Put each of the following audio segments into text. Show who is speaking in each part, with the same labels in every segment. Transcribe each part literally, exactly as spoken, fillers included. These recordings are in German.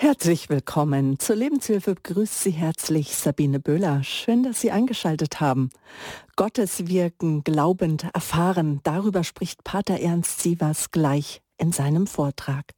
Speaker 1: Herzlich willkommen. Zur Lebenshilfe begrüßt Sie herzlich Sabine Böhler. Schön, dass Sie eingeschaltet haben. Gottes Wirken glaubend erfahren, darüber spricht Pater Ernst Sievers gleich in seinem Vortrag.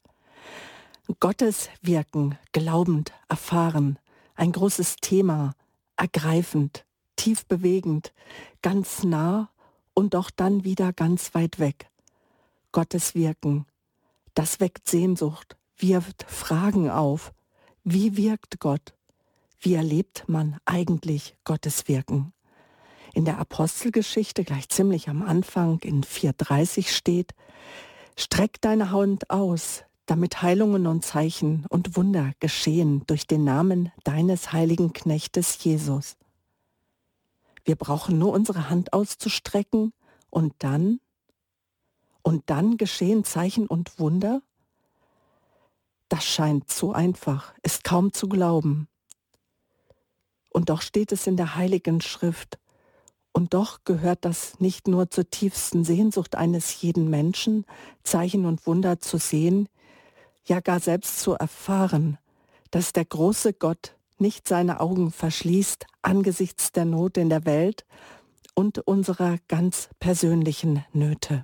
Speaker 1: Gottes Wirken glaubend erfahren, ein großes Thema, ergreifend, tief bewegend, ganz nah und doch dann wieder ganz weit weg. Gottes Wirken, das weckt Sehnsucht, wirft Fragen auf. Wie wirkt Gott? Wie erlebt man eigentlich Gottes Wirken? In der Apostelgeschichte, gleich ziemlich am Anfang, in vier dreißig steht: Streck deine Hand aus, damit Heilungen und Zeichen und Wunder geschehen durch den Namen deines heiligen Knechtes Jesus. Wir brauchen nur unsere Hand auszustrecken und dann, und dann geschehen Zeichen und Wunder? Das scheint so einfach, ist kaum zu glauben. Und doch steht es in der Heiligen Schrift. Und doch gehört das nicht nur zur tiefsten Sehnsucht eines jeden Menschen, Zeichen und Wunder zu sehen, ja gar selbst zu erfahren, dass der große Gott nicht seine Augen verschließt angesichts der Not in der Welt und unserer ganz persönlichen Nöte.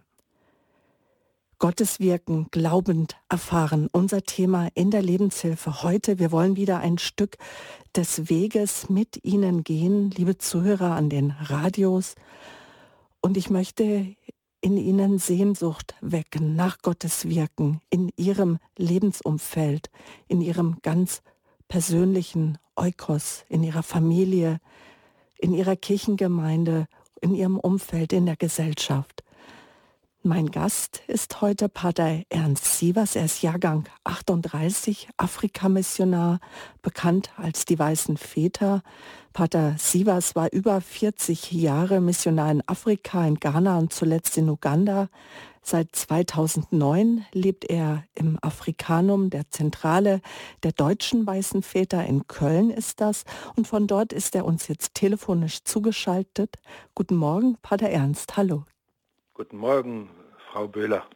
Speaker 1: Gottes Wirken glaubend erfahren, unser Thema in der Lebenshilfe heute. Wir wollen wieder ein Stück des Weges mit Ihnen gehen, liebe Zuhörer an den Radios. Und ich möchte in Ihnen Sehnsucht wecken nach Gottes Wirken in Ihrem Lebensumfeld, in Ihrem ganz persönlichen Oikos, in Ihrer Familie, in Ihrer Kirchengemeinde, in Ihrem Umfeld, in der Gesellschaft. Mein Gast ist heute Pater Ernst Sievers. Er ist Jahrgang achtunddreißig, Afrikamissionar, bekannt als die Weißen Väter. Pater Sievers war über vierzig Jahre Missionar in Afrika, in Ghana und zuletzt in Uganda. Seit zweitausendneun lebt er im Afrikanum, der Zentrale der deutschen Weißen Väter. In Köln ist das. Und von dort ist er uns jetzt telefonisch zugeschaltet. Guten Morgen, Pater Ernst. Hallo.
Speaker 2: Guten Morgen, Frau Böhler.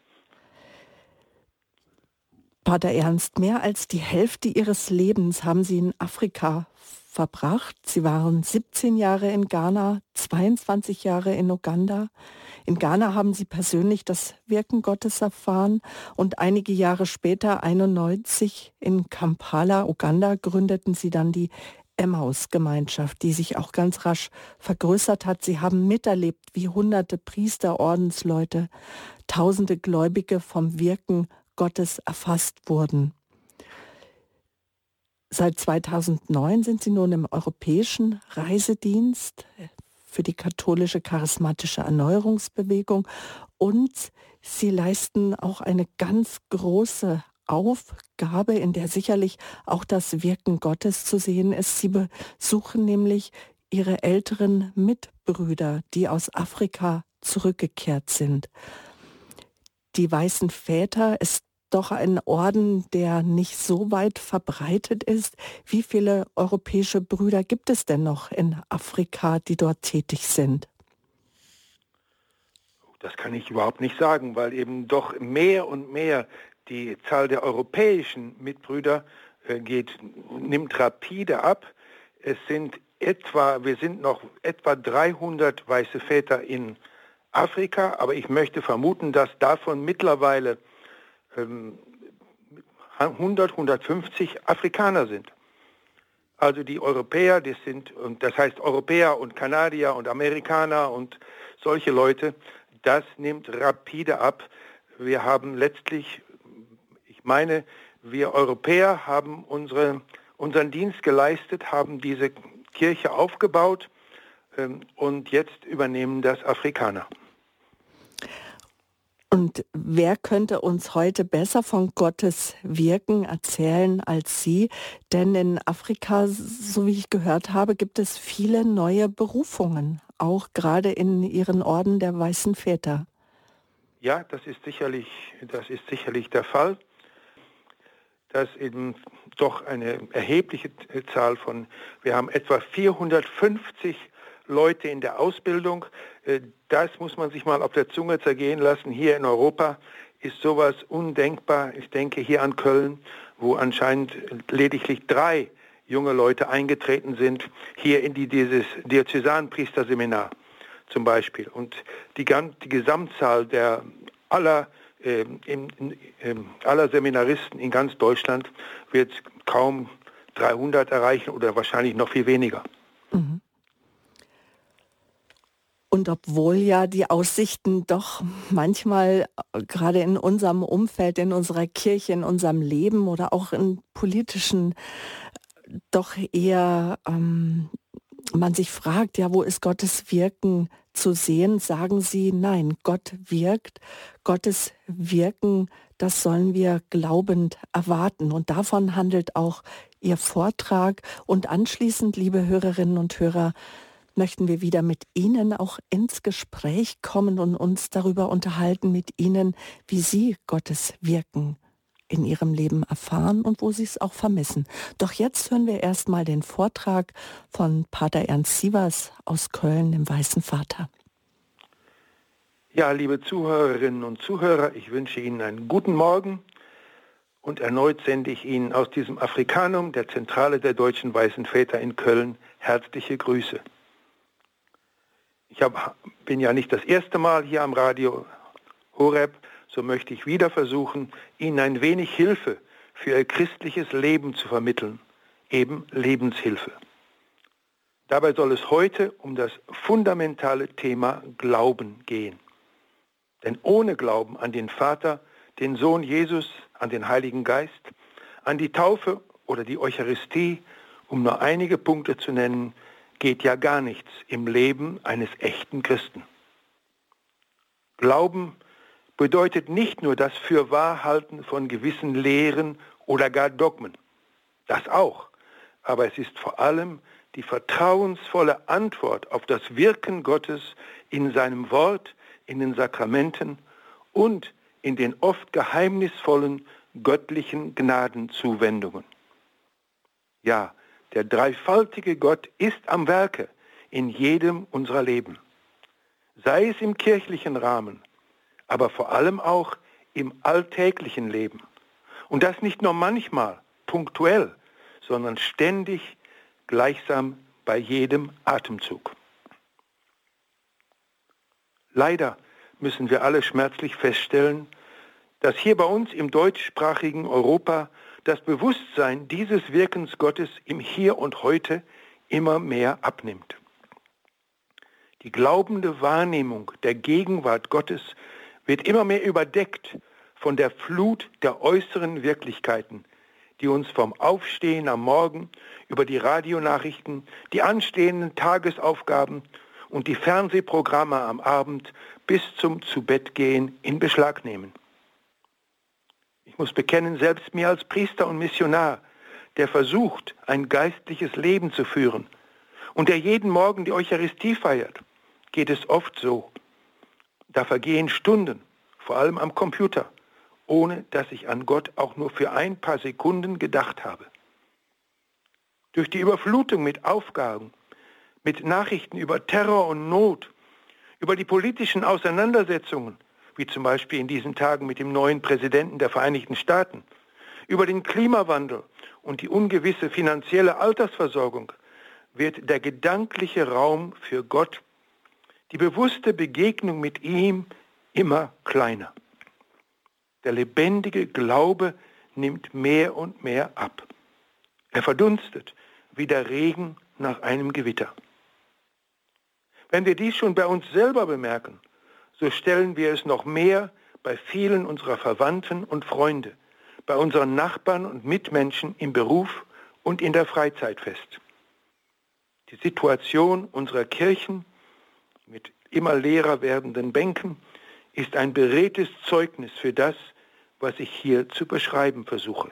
Speaker 1: Pater Ernst, mehr als die Hälfte Ihres Lebens haben Sie in Afrika verbracht. Sie waren siebzehn Jahre in Ghana, zweiundzwanzig Jahre in Uganda. In Ghana haben Sie persönlich das Wirken Gottes erfahren und einige Jahre später, einundneunzig, in Kampala, Uganda, gründeten Sie dann die Emmaus-Gemeinschaft, die sich auch ganz rasch vergrößert hat. Sie haben miterlebt, wie hunderte Priester, Ordensleute, tausende Gläubige vom Wirken Gottes erfasst wurden. Seit zweitausendneun sind Sie nun im Europäischen Reisedienst für die katholische charismatische Erneuerungsbewegung und Sie leisten auch eine ganz große Aufgabe, in der sicherlich auch das Wirken Gottes zu sehen ist. Sie besuchen nämlich Ihre älteren Mitbrüder, die aus Afrika zurückgekehrt sind. Die Weißen Väter ist doch ein Orden, der nicht so weit verbreitet ist. Wie viele europäische Brüder gibt es denn noch in Afrika, die dort tätig sind?
Speaker 2: Das kann ich überhaupt nicht sagen, weil eben doch mehr und mehr die Zahl der europäischen Mitbrüder äh, geht, nimmt rapide ab. Es sind etwa, wir sind noch etwa dreihundert Weiße Väter in Afrika, aber ich möchte vermuten, dass davon mittlerweile ähm, hundert, hundertfünfzig Afrikaner sind. Also die Europäer, das sind, und das heißt Europäer und Kanadier und Amerikaner und solche Leute, das nimmt rapide ab. Wir haben letztlich, ich meine, wir Europäer haben unsere, unseren Dienst geleistet, haben diese Kirche aufgebaut ähm, und jetzt übernehmen das Afrikaner.
Speaker 1: Und wer könnte uns heute besser von Gottes Wirken erzählen als Sie? Denn in Afrika, so wie ich gehört habe, gibt es viele neue Berufungen, auch gerade in Ihren Orden der Weißen Väter.
Speaker 2: Ja, das ist sicherlich, das ist sicherlich der Fall, dass eben doch eine erhebliche Zahl von, wir haben etwa vierhundertfünfzig Leute in der Ausbildung. Das muss man sich mal auf der Zunge zergehen lassen. Hier in Europa ist sowas undenkbar. Ich denke hier an Köln, wo anscheinend lediglich drei junge Leute eingetreten sind, hier in die, dieses Diözesanpriesterseminar zum Beispiel. Und die, die Gesamtzahl der aller, äh, in, in, aller Seminaristen in ganz Deutschland wird kaum dreihundert erreichen oder wahrscheinlich noch viel weniger.
Speaker 1: Mhm. Und obwohl ja die Aussichten doch manchmal gerade in unserem Umfeld, in unserer Kirche, in unserem Leben oder auch in politischen doch eher ähm, man sich fragt, ja, wo ist Gottes Wirken zu sehen, sagen Sie, nein, Gott wirkt. Gottes Wirken, das sollen wir glaubend erwarten. Und davon handelt auch Ihr Vortrag. Und anschließend, liebe Hörerinnen und Hörer, möchten wir wieder mit Ihnen auch ins Gespräch kommen und uns darüber unterhalten mit Ihnen, wie Sie Gottes Wirken in Ihrem Leben erfahren und wo Sie es auch vermissen. Doch jetzt hören wir erstmal den Vortrag von Pater Ernst Sievers aus Köln, dem Weißen Vater.
Speaker 2: Ja, liebe Zuhörerinnen und Zuhörer, ich wünsche Ihnen einen guten Morgen und erneut sende ich Ihnen aus diesem Afrikanum, der Zentrale der Deutschen Weißen Väter in Köln, herzliche Grüße. Ich hab, bin ja nicht das erste Mal hier am Radio Horeb, so möchte ich wieder versuchen, Ihnen ein wenig Hilfe für Ihr christliches Leben zu vermitteln, eben Lebenshilfe. Dabei soll es heute um das fundamentale Thema Glauben gehen. Denn ohne Glauben an den Vater, den Sohn Jesus, an den Heiligen Geist, an die Taufe oder die Eucharistie, um nur einige Punkte zu nennen, geht ja gar nichts im Leben eines echten Christen. Glauben bedeutet nicht nur das Fürwahrhalten von gewissen Lehren oder gar Dogmen. Das auch. Aber es ist vor allem die vertrauensvolle Antwort auf das Wirken Gottes in seinem Wort, in den Sakramenten und in den oft geheimnisvollen göttlichen Gnadenzuwendungen. Ja, der dreifaltige Gott ist am Werke in jedem unserer Leben. Sei es im kirchlichen Rahmen, aber vor allem auch im alltäglichen Leben. Und das nicht nur manchmal, punktuell, sondern ständig, gleichsam bei jedem Atemzug. Leider müssen wir alle schmerzlich feststellen, dass hier bei uns im deutschsprachigen Europa das Bewusstsein dieses Wirkens Gottes im Hier und Heute immer mehr abnimmt. Die glaubende Wahrnehmung der Gegenwart Gottes wird immer mehr überdeckt von der Flut der äußeren Wirklichkeiten, die uns vom Aufstehen am Morgen über die Radionachrichten, die anstehenden Tagesaufgaben und die Fernsehprogramme am Abend bis zum Zubettgehen in Beschlag nehmen. Ich muss bekennen, selbst mir als Priester und Missionar, der versucht, ein geistliches Leben zu führen und der jeden Morgen die Eucharistie feiert, geht es oft so. Da vergehen Stunden, vor allem am Computer, ohne dass ich an Gott auch nur für ein paar Sekunden gedacht habe. Durch die Überflutung mit Aufgaben, mit Nachrichten über Terror und Not, über die politischen Auseinandersetzungen, wie zum Beispiel in diesen Tagen mit dem neuen Präsidenten der Vereinigten Staaten, über den Klimawandel und die ungewisse finanzielle Altersversorgung, wird der gedankliche Raum für Gott, die bewusste Begegnung mit ihm immer kleiner. Der lebendige Glaube nimmt mehr und mehr ab. Er verdunstet wie der Regen nach einem Gewitter. Wenn wir dies schon bei uns selber bemerken, so stellen wir es noch mehr bei vielen unserer Verwandten und Freunde, bei unseren Nachbarn und Mitmenschen im Beruf und in der Freizeit fest. Die Situation unserer Kirchen mit immer leerer werdenden Bänken ist ein beredtes Zeugnis für das, was ich hier zu beschreiben versuche.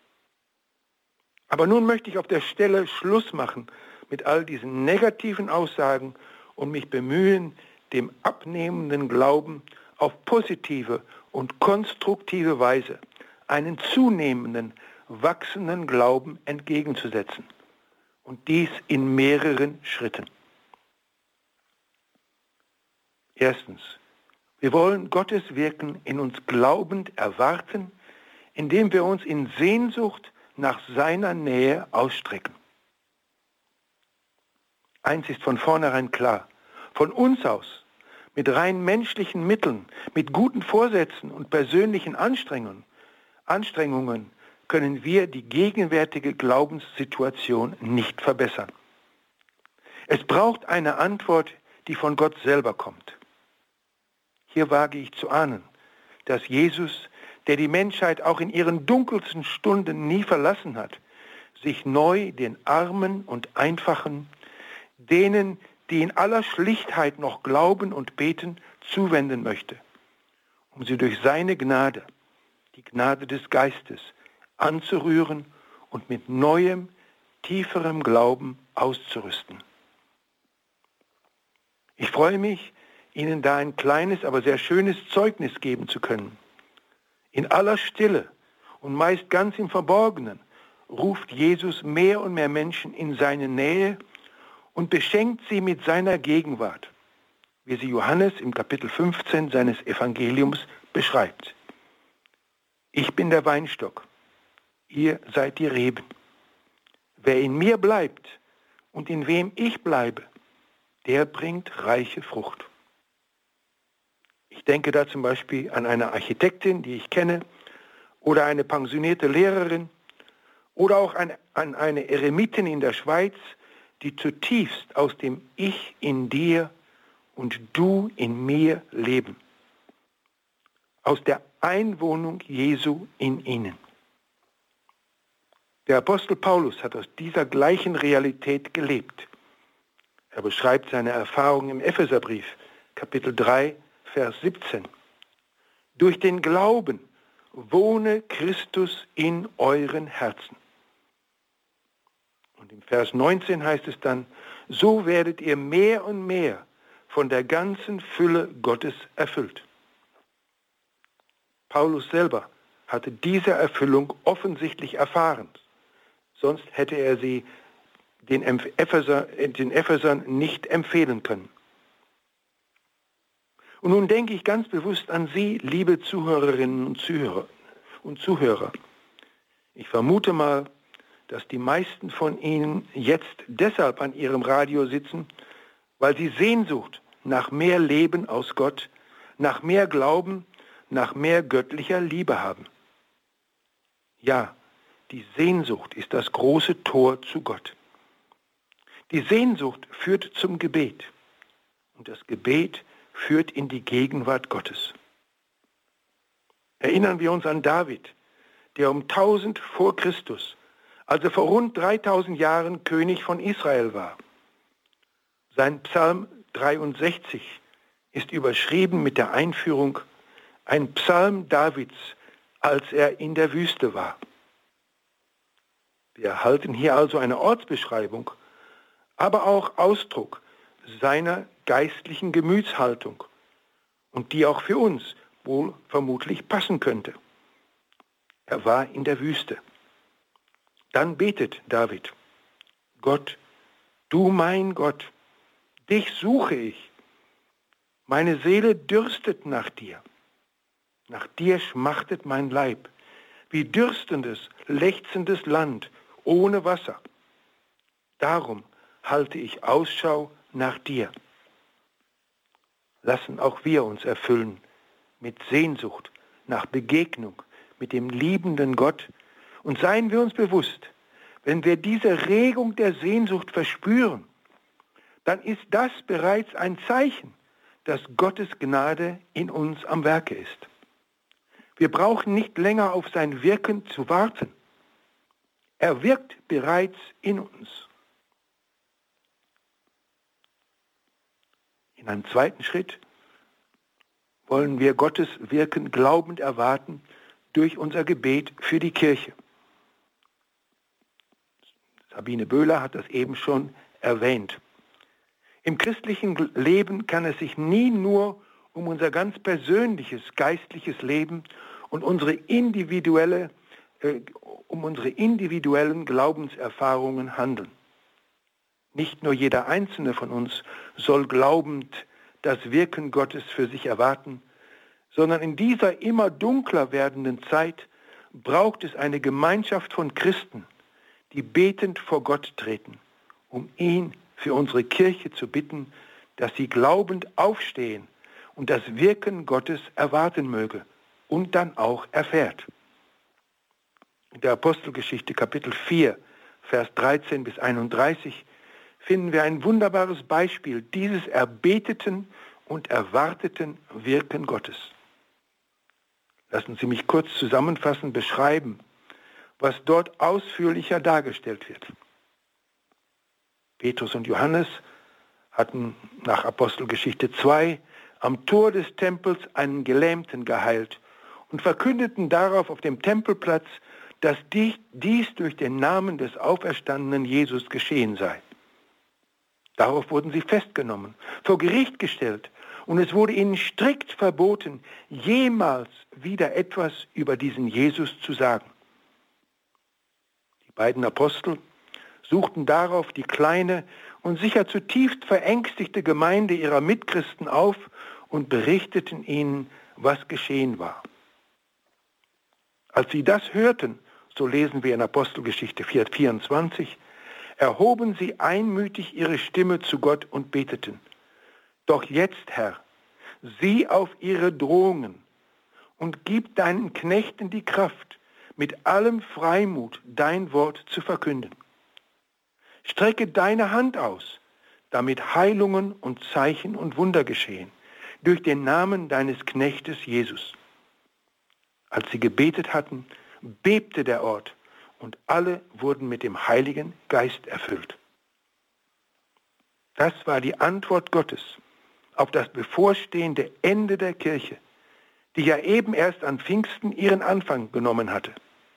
Speaker 2: Aber nun möchte ich auf der Stelle Schluss machen mit all diesen negativen Aussagen und mich bemühen, dem abnehmenden Glauben auf positive und konstruktive Weise einen zunehmenden, wachsenden Glauben entgegenzusetzen. Und dies in mehreren Schritten. Erstens, wir wollen Gottes Wirken in uns glaubend erwarten, indem wir uns in Sehnsucht nach seiner Nähe ausstrecken. Eins ist von vornherein klar: Von uns aus, mit rein menschlichen Mitteln, mit guten Vorsätzen und persönlichen Anstrengungen, Anstrengungen können wir die gegenwärtige Glaubenssituation nicht verbessern. Es braucht eine Antwort, die von Gott selber kommt. Hier wage ich zu ahnen, dass Jesus, der die Menschheit auch in ihren dunkelsten Stunden nie verlassen hat, sich neu den Armen und Einfachen, denen, die in aller Schlichtheit noch glauben und beten, zuwenden möchte, um sie durch seine Gnade, die Gnade des Geistes, anzurühren und mit neuem, tieferem Glauben auszurüsten. Ich freue mich, Ihnen da ein kleines, aber sehr schönes Zeugnis geben zu können. In aller Stille und meist ganz im Verborgenen ruft Jesus mehr und mehr Menschen in seine Nähe und beschenkt sie mit seiner Gegenwart, wie sie Johannes im Kapitel fünfzehn seines Evangeliums beschreibt. Ich bin der Weinstock, ihr seid die Reben. Wer in mir bleibt und in wem ich bleibe, der bringt reiche Frucht. Ich denke da zum Beispiel an eine Architektin, die ich kenne, oder eine pensionierte Lehrerin, oder auch an, an eine Eremitin in der Schweiz, die zutiefst aus dem Ich in dir und du in mir leben. Aus der Einwohnung Jesu in ihnen. Der Apostel Paulus hat aus dieser gleichen Realität gelebt. Er beschreibt seine Erfahrung im Epheserbrief, Kapitel drei, Vers siebzehn. Durch den Glauben wohne Christus in euren Herzen. Und im Vers neunzehn heißt es dann, so werdet ihr mehr und mehr von der ganzen Fülle Gottes erfüllt. Paulus selber hatte diese Erfüllung offensichtlich erfahren, sonst hätte er sie den, Epheser, den Ephesern nicht empfehlen können. Und nun denke ich ganz bewusst an Sie, liebe Zuhörerinnen und Zuhörer. Und Zuhörer. Ich vermute mal, dass die meisten von Ihnen jetzt deshalb an Ihrem Radio sitzen, weil sie Sehnsucht nach mehr Leben aus Gott, nach mehr Glauben, nach mehr göttlicher Liebe haben. Ja, die Sehnsucht ist das große Tor zu Gott. Die Sehnsucht führt zum Gebet und das Gebet führt in die Gegenwart Gottes. Erinnern wir uns an David, der um tausend vor Christus, also vor rund dreitausend Jahren König von Israel war. Sein Psalm dreiundsechzig ist überschrieben mit der Einführung, ein Psalm Davids, als er in der Wüste war. Wir erhalten hier also eine Ortsbeschreibung, aber auch Ausdruck seiner geistlichen Gemütshaltung und die auch für uns wohl vermutlich passen könnte. Er war in der Wüste. Dann betet David, Gott, du mein Gott, dich suche ich. Meine Seele dürstet nach dir. Nach dir schmachtet mein Leib, wie dürstendes, lechzendes Land ohne Wasser. Darum halte ich Ausschau nach dir. Lassen auch wir uns erfüllen mit Sehnsucht nach Begegnung mit dem liebenden Gott und seien wir uns bewusst, wenn wir diese Regung der Sehnsucht verspüren, dann ist das bereits ein Zeichen, dass Gottes Gnade in uns am Werke ist. Wir brauchen nicht länger auf sein Wirken zu warten. Er wirkt bereits in uns. In einem zweiten Schritt wollen wir Gottes Wirken glaubend erwarten durch unser Gebet für die Kirche. Sabine Böhler hat das eben schon erwähnt. Im christlichen Leben kann es sich nie nur um unser ganz persönliches geistliches Leben und unsere individuelle, äh, um unsere individuellen Glaubenserfahrungen handeln. Nicht nur jeder Einzelne von uns soll glaubend das Wirken Gottes für sich erwarten, sondern in dieser immer dunkler werdenden Zeit braucht es eine Gemeinschaft von Christen, die betend vor Gott treten, um ihn für unsere Kirche zu bitten, dass sie glaubend aufstehen und das Wirken Gottes erwarten möge und dann auch erfährt. In der Apostelgeschichte Kapitel vier, Vers dreizehn bis einunddreißig finden wir ein wunderbares Beispiel dieses erbeteten und erwarteten Wirken Gottes. Lassen Sie mich kurz zusammenfassend beschreiben, was dort ausführlicher dargestellt wird. Petrus und Johannes hatten nach Apostelgeschichte zwei am Tor des Tempels einen Gelähmten geheilt und verkündeten darauf auf dem Tempelplatz, dass dies durch den Namen des auferstandenen Jesus geschehen sei. Darauf wurden sie festgenommen, vor Gericht gestellt und es wurde ihnen strikt verboten, jemals wieder etwas über diesen Jesus zu sagen. Die beiden Apostel suchten darauf die kleine und sicher zutiefst verängstigte Gemeinde ihrer Mitchristen auf und berichteten ihnen, was geschehen war. Als sie das hörten, so lesen wir in Apostelgeschichte vier vierundzwanzig, erhoben sie einmütig ihre Stimme zu Gott und beteten: Doch jetzt, Herr, sieh auf ihre Drohungen und gib deinen Knechten die Kraft, mit allem Freimut dein Wort zu verkünden. Strecke deine Hand aus, damit Heilungen und Zeichen und Wunder geschehen, durch den Namen deines Knechtes Jesus. Als sie gebetet hatten, bebte der Ort und alle wurden mit dem Heiligen Geist erfüllt. Das war die Antwort Gottes auf das bevorstehende Ende der Kirche, die ja eben erst an Pfingsten ihren Anfang genommen hatte.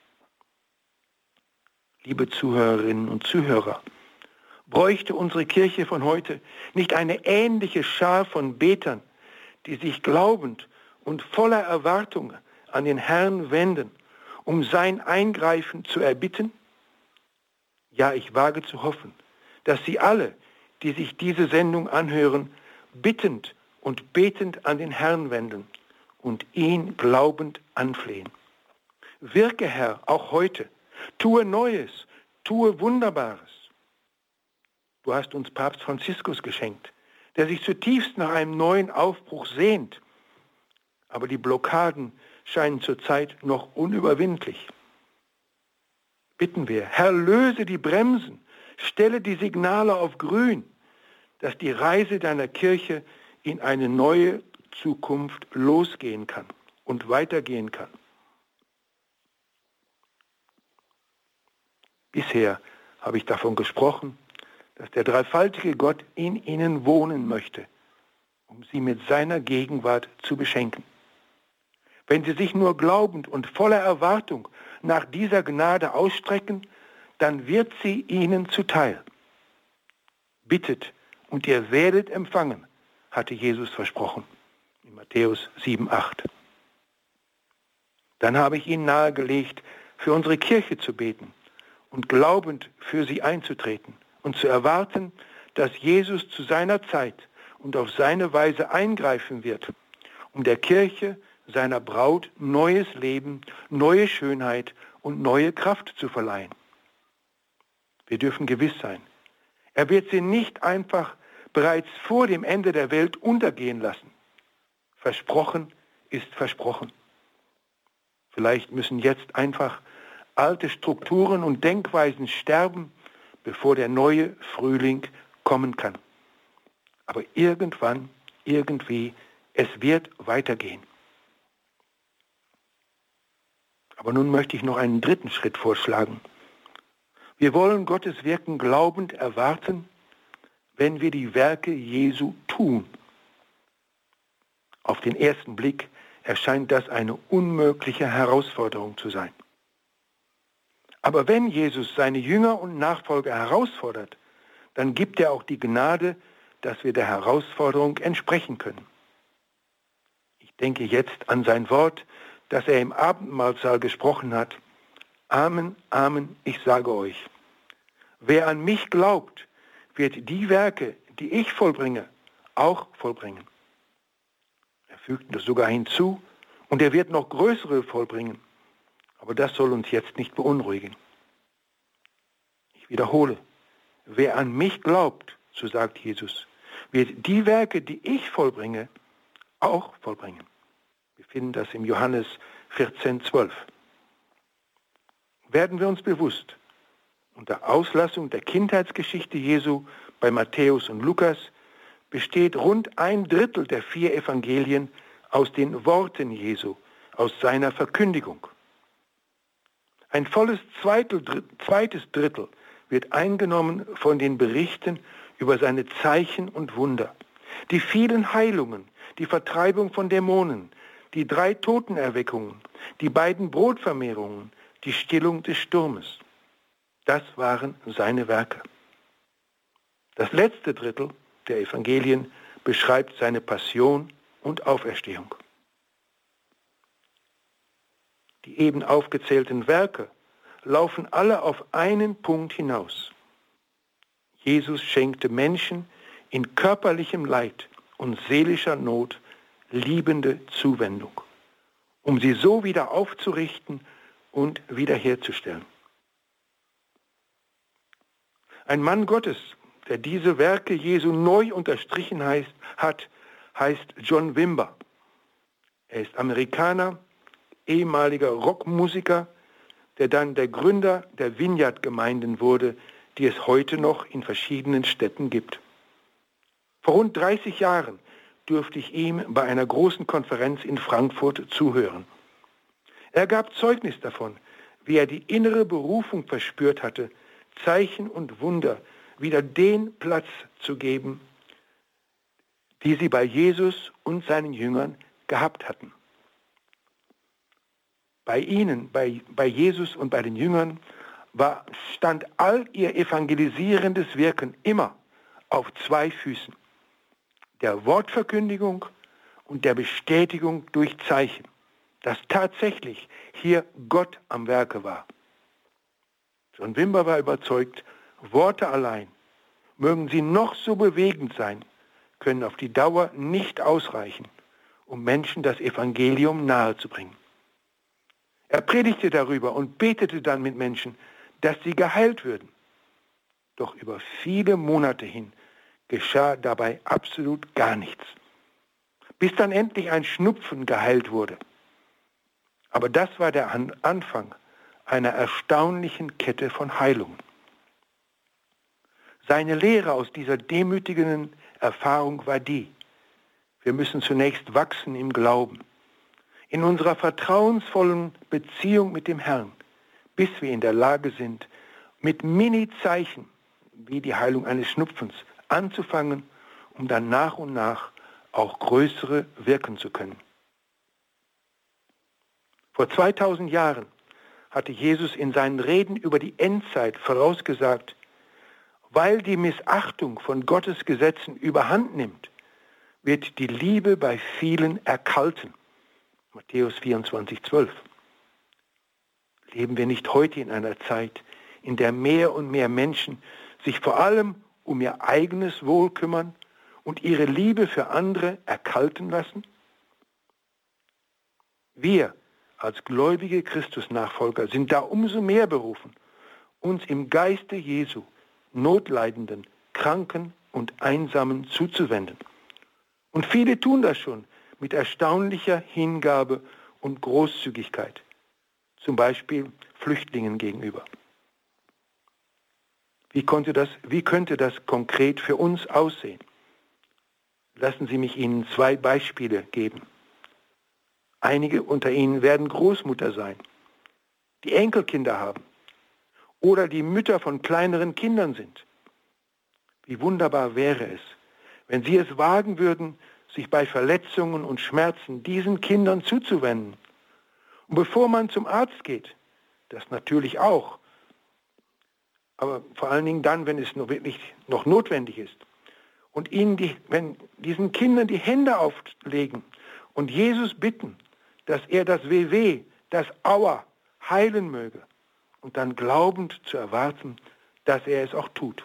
Speaker 2: Liebe Zuhörerinnen und Zuhörer, bräuchte unsere Kirche von heute nicht eine ähnliche Schar von Betern, die sich glaubend und voller Erwartung an den Herrn wenden, um sein Eingreifen zu erbitten? Ja, ich wage zu hoffen, dass Sie alle, die sich diese Sendung anhören, bittend und betend an den Herrn wenden und ihn glaubend anflehen. Wirke, Herr, auch heute. Tue Neues, tue Wunderbares. Du hast uns Papst Franziskus geschenkt, der sich zutiefst nach einem neuen Aufbruch sehnt. Aber die Blockaden scheinen zurzeit noch unüberwindlich. Bitten wir, Herr, löse die Bremsen, stelle die Signale auf grün, dass die Reise deiner Kirche in eine neue Zukunft losgehen kann und weitergehen kann. Bisher habe ich davon gesprochen, dass der dreifaltige Gott in ihnen wohnen möchte, um sie mit seiner Gegenwart zu beschenken. Wenn sie sich nur glaubend und voller Erwartung nach dieser Gnade ausstrecken, dann wird sie ihnen zuteil. Bittet und ihr werdet empfangen, hatte Jesus versprochen, in Matthäus sieben, acht. Dann habe ich ihnen nahegelegt, für unsere Kirche zu beten und glaubend für sie einzutreten und zu erwarten, dass Jesus zu seiner Zeit und auf seine Weise eingreifen wird, um der Kirche, seiner Braut, neues Leben, neue Schönheit und neue Kraft zu verleihen. Wir dürfen gewiss sein, er wird sie nicht einfach bereits vor dem Ende der Welt untergehen lassen. Versprochen ist versprochen. Vielleicht müssen jetzt einfach alte Strukturen und Denkweisen sterben, bevor der neue Frühling kommen kann. Aber irgendwann, irgendwie, es wird weitergehen. Aber nun möchte ich noch einen dritten Schritt vorschlagen. Wir wollen Gottes Wirken glaubend erwarten, wenn wir die Werke Jesu tun. Auf den ersten Blick erscheint das eine unmögliche Herausforderung zu sein. Aber wenn Jesus seine Jünger und Nachfolger herausfordert, dann gibt er auch die Gnade, dass wir der Herausforderung entsprechen können. Ich denke jetzt an sein Wort, das er im Abendmahlsaal gesprochen hat. Amen, Amen, ich sage euch, wer an mich glaubt, wird die Werke, die ich vollbringe, auch vollbringen. Er fügte das sogar hinzu, und er wird noch größere vollbringen. Aber das soll uns jetzt nicht beunruhigen. Ich wiederhole, wer an mich glaubt, so sagt Jesus, wird die Werke, die ich vollbringe, auch vollbringen. Wir finden das im Johannes vierzehn, zwölf. Werden wir uns bewusst, unter Auslassung der Kindheitsgeschichte Jesu bei Matthäus und Lukas besteht rund ein Drittel der vier Evangelien aus den Worten Jesu, aus seiner Verkündigung. Ein volles zweites Drittel wird eingenommen von den Berichten über seine Zeichen und Wunder, die vielen Heilungen, die Vertreibung von Dämonen, die drei Totenerweckungen, die beiden Brotvermehrungen, die Stillung des Sturmes. Das waren seine Werke. Das letzte Drittel der Evangelien beschreibt seine Passion und Auferstehung. Die eben aufgezählten Werke laufen alle auf einen Punkt hinaus. Jesus schenkte Menschen in körperlichem Leid und seelischer Not liebende Zuwendung, um sie so wieder aufzurichten und wiederherzustellen. Ein Mann Gottes, der diese Werke Jesu neu unterstrichen heißt, hat, heißt John Wimber. Er ist Amerikaner, ehemaliger Rockmusiker, der dann der Gründer der Vineyard-Gemeinden wurde, die es heute noch in verschiedenen Städten gibt. Vor rund dreißig Jahren durfte ich ihm bei einer großen Konferenz in Frankfurt zuhören. Er gab Zeugnis davon, wie er die innere Berufung verspürt hatte, Zeichen und Wunder wieder den Platz zu geben, die sie bei Jesus und seinen Jüngern gehabt hatten. Bei ihnen, bei, bei Jesus und bei den Jüngern, war, stand all ihr evangelisierendes Wirken immer auf zwei Füßen: der Wortverkündigung und der Bestätigung durch Zeichen, dass tatsächlich hier Gott am Werke war. John Wimber war überzeugt, Worte allein, mögen sie noch so bewegend sein, können auf die Dauer nicht ausreichen, um Menschen das Evangelium nahezubringen. Er predigte darüber und betete dann mit Menschen, dass sie geheilt würden. Doch über viele Monate hin geschah dabei absolut gar nichts, bis dann endlich ein Schnupfen geheilt wurde. Aber das war der Anfang einer erstaunlichen Kette von Heilungen. Seine Lehre aus dieser demütigenden Erfahrung war die: Wir müssen zunächst wachsen im Glauben, in unserer vertrauensvollen Beziehung mit dem Herrn, bis wir in der Lage sind, mit Mini-Zeichen, wie die Heilung eines Schnupfens, anzufangen, um dann nach und nach auch größere wirken zu können. Vor zweitausend Jahren hatte Jesus in seinen Reden über die Endzeit vorausgesagt: Weil die Missachtung von Gottes Gesetzen überhand nimmt, wird die Liebe bei vielen erkalten. Matthäus vierundzwanzig, zwölf. Leben wir nicht heute in einer Zeit, in der mehr und mehr Menschen sich vor allem um ihr eigenes Wohl kümmern und ihre Liebe für andere erkalten lassen? Wir als gläubige Christusnachfolger sind da umso mehr berufen, uns im Geiste Jesu Notleidenden, Kranken und Einsamen zuzuwenden. Und viele tun das schon mit erstaunlicher Hingabe und Großzügigkeit, zum Beispiel Flüchtlingen gegenüber. Wie konnte das, wie könnte das konkret für uns aussehen? Lassen Sie mich Ihnen zwei Beispiele geben. Einige unter Ihnen werden Großmutter sein, die Enkelkinder haben oder die Mütter von kleineren Kindern sind. Wie wunderbar wäre es, wenn Sie es wagen würden, sich bei Verletzungen und Schmerzen diesen Kindern zuzuwenden. Und bevor man zum Arzt geht, das natürlich auch, aber vor allen Dingen dann, wenn es noch wirklich noch notwendig ist, und ihnen die, wenn diesen Kindern die Hände auflegen und Jesus bitten, dass er das Wehweh, das Aua heilen möge, und dann glaubend zu erwarten, dass er es auch tut.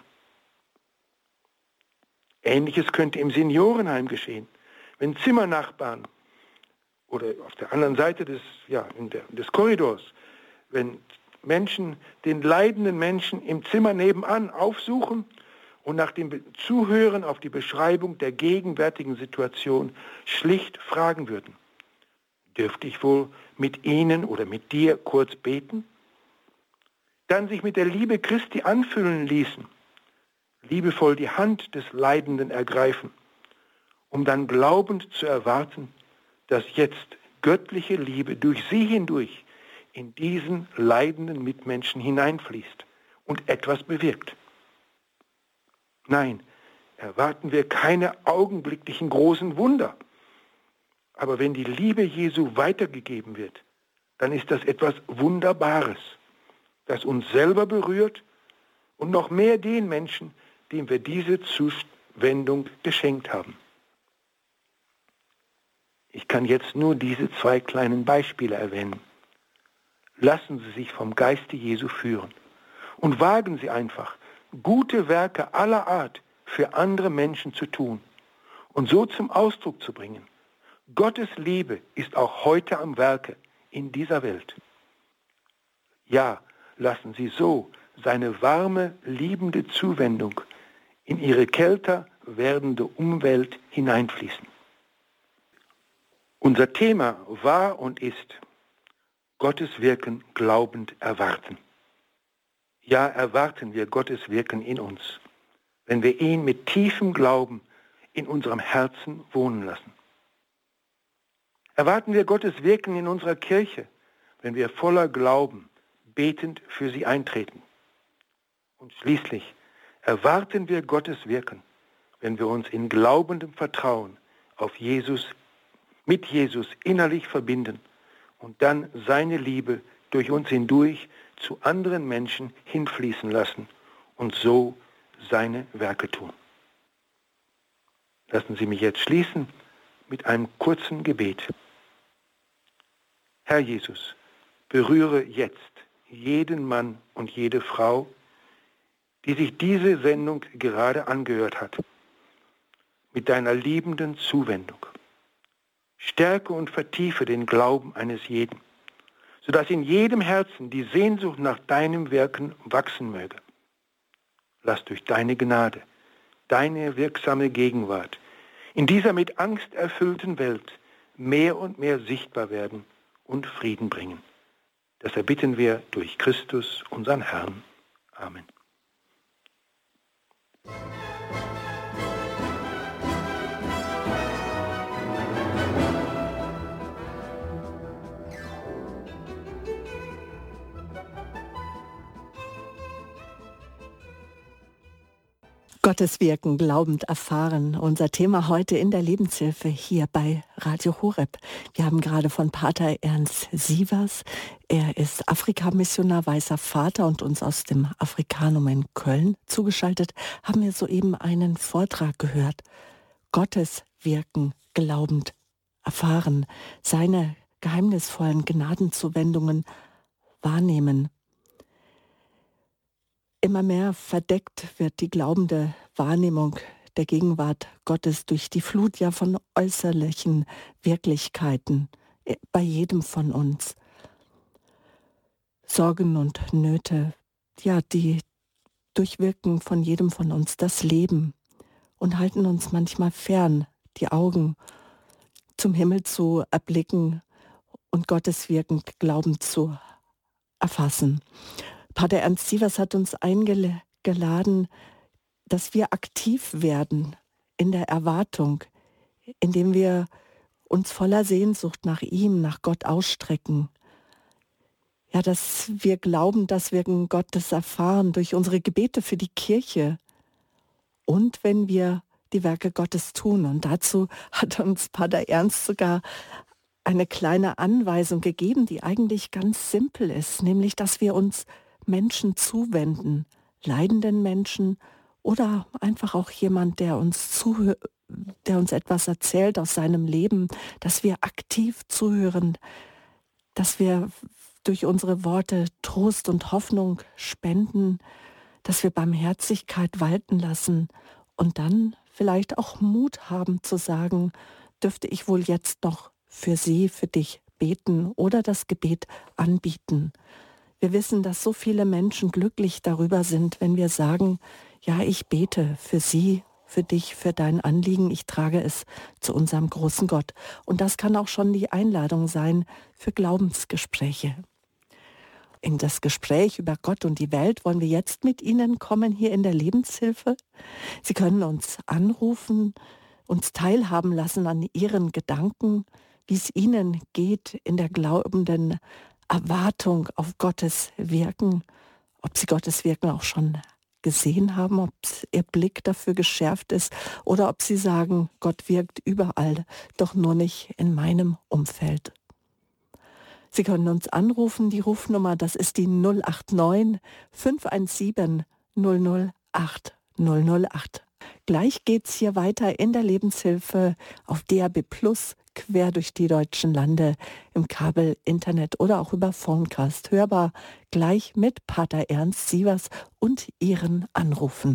Speaker 2: Ähnliches könnte im Seniorenheim geschehen, wenn Zimmernachbarn oder auf der anderen Seite des, ja, in der, des Korridors wenn Menschen den leidenden Menschen im Zimmer nebenan aufsuchen und nach dem Zuhören auf die Beschreibung der gegenwärtigen Situation schlicht fragen würden: Dürfte ich wohl mit Ihnen oder mit dir kurz beten? Dann sich mit der Liebe Christi anfüllen ließen, liebevoll die Hand des Leidenden ergreifen, um dann glaubend zu erwarten, dass jetzt göttliche Liebe durch sie hindurch in diesen leidenden Mitmenschen hineinfließt und etwas bewirkt. Nein, erwarten wir keine augenblicklichen großen Wunder. Aber wenn die Liebe Jesu weitergegeben wird, dann ist das etwas Wunderbares, das uns selber berührt und noch mehr den Menschen, dem wir diese Zuwendung geschenkt haben. Ich kann jetzt nur diese zwei kleinen Beispiele erwähnen. Lassen Sie sich vom Geiste Jesu führen und wagen Sie einfach, gute Werke aller Art für andere Menschen zu tun und so zum Ausdruck zu bringen: Gottes Liebe ist auch heute am Werke in dieser Welt. Ja, lassen Sie so seine warme, liebende Zuwendung in Ihre kälter werdende Umwelt hineinfließen. Unser Thema war und ist Gottes Wirken glaubend erwarten. Ja, erwarten wir Gottes Wirken in uns, wenn wir ihn mit tiefem Glauben in unserem Herzen wohnen lassen. Erwarten wir Gottes Wirken in unserer Kirche, wenn wir voller Glauben betend für sie eintreten. Und schließlich erwarten wir Gottes Wirken, wenn wir uns in glaubendem Vertrauen auf Jesus, mit Jesus innerlich verbinden und dann seine Liebe durch uns hindurch zu anderen Menschen hinfließen lassen und so seine Werke tun. Lassen Sie mich jetzt schließen mit einem kurzen Gebet. Herr Jesus, berühre jetzt jeden Mann und jede Frau, die sich diese Sendung gerade angehört hat, mit deiner liebenden Zuwendung. Stärke und vertiefe den Glauben eines jeden, sodass in jedem Herzen die Sehnsucht nach deinem Wirken wachsen möge. Lass durch deine Gnade, deine wirksame Gegenwart in dieser mit Angst erfüllten Welt mehr und mehr sichtbar werden und Frieden bringen. Das erbitten wir durch Christus, unseren Herrn. Amen.
Speaker 1: Gottes Wirken glaubend erfahren. Unser Thema heute in der Lebenshilfe hier bei Radio Horeb. Wir haben gerade von Pater Ernst Sievers. Er ist Afrikamissionar, weißer Vater und uns aus dem Afrikanum in Köln zugeschaltet. Haben wir soeben einen Vortrag gehört. Gottes Wirken glaubend erfahren. Seine geheimnisvollen Gnadenzuwendungen wahrnehmen. Immer mehr verdeckt wird die glaubende Wahrnehmung der Gegenwart Gottes durch die Flut ja von äußerlichen Wirklichkeiten bei jedem von uns. Sorgen und Nöte, ja, die durchwirken von jedem von uns das Leben und halten uns manchmal fern, die Augen zum Himmel zu erblicken und Gottes Wirken glaubend zu erfassen. Pater Ernst Sievers hat uns eingeladen, dass wir aktiv werden in der Erwartung, indem wir uns voller Sehnsucht nach ihm, nach Gott ausstrecken. Ja, dass wir glauben, dass wir Gottes erfahren durch unsere Gebete für die Kirche und wenn wir die Werke Gottes tun. Und dazu hat uns Pater Ernst sogar eine kleine Anweisung gegeben, die eigentlich ganz simpel ist, nämlich, dass wir uns Menschen zuwenden, leidenden Menschen oder einfach auch jemand, der uns zuhört, der uns etwas erzählt aus seinem Leben, dass wir aktiv zuhören, dass wir durch unsere Worte Trost und Hoffnung spenden, dass wir Barmherzigkeit walten lassen und dann vielleicht auch Mut haben zu sagen, dürfte ich wohl jetzt noch für sie, für dich beten oder das Gebet anbieten. Wir wissen, dass so viele Menschen glücklich darüber sind, wenn wir sagen, ja, ich bete für sie, für dich, für dein Anliegen, ich trage es zu unserem großen Gott. Und das kann auch schon die Einladung sein für Glaubensgespräche. In das Gespräch über Gott und die Welt wollen wir jetzt mit Ihnen kommen, hier in der Lebenshilfe. Sie können uns anrufen, uns teilhaben lassen an Ihren Gedanken, wie es Ihnen geht in der glaubenden Erwartung auf Gottes Wirken, ob Sie Gottes Wirken auch schon gesehen haben, ob Ihr Blick dafür geschärft ist oder ob Sie sagen, Gott wirkt überall, doch nur nicht in meinem Umfeld. Sie können uns anrufen, die Rufnummer, das ist die null acht neun fünf eins sieben null null acht null null acht. Gleich geht's hier weiter in der Lebenshilfe auf D A B Plus, quer durch die deutschen Lande, im Kabel, Internet oder auch über Phonecast. Hörbar gleich mit Pater Ernst Sievers und Ihren Anrufen.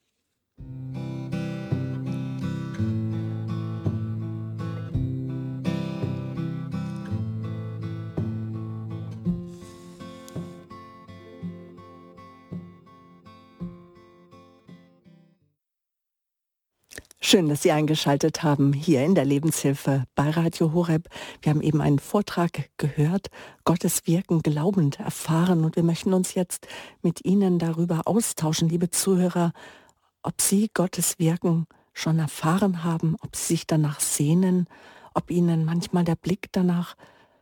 Speaker 1: Schön, dass Sie eingeschaltet haben hier in der Lebenshilfe bei Radio Horeb. Wir haben eben einen Vortrag gehört, Gottes Wirken glaubend erfahren, und wir möchten uns jetzt mit Ihnen darüber austauschen, liebe Zuhörer, ob Sie Gottes Wirken schon erfahren haben, ob Sie sich danach sehnen, ob Ihnen manchmal der Blick danach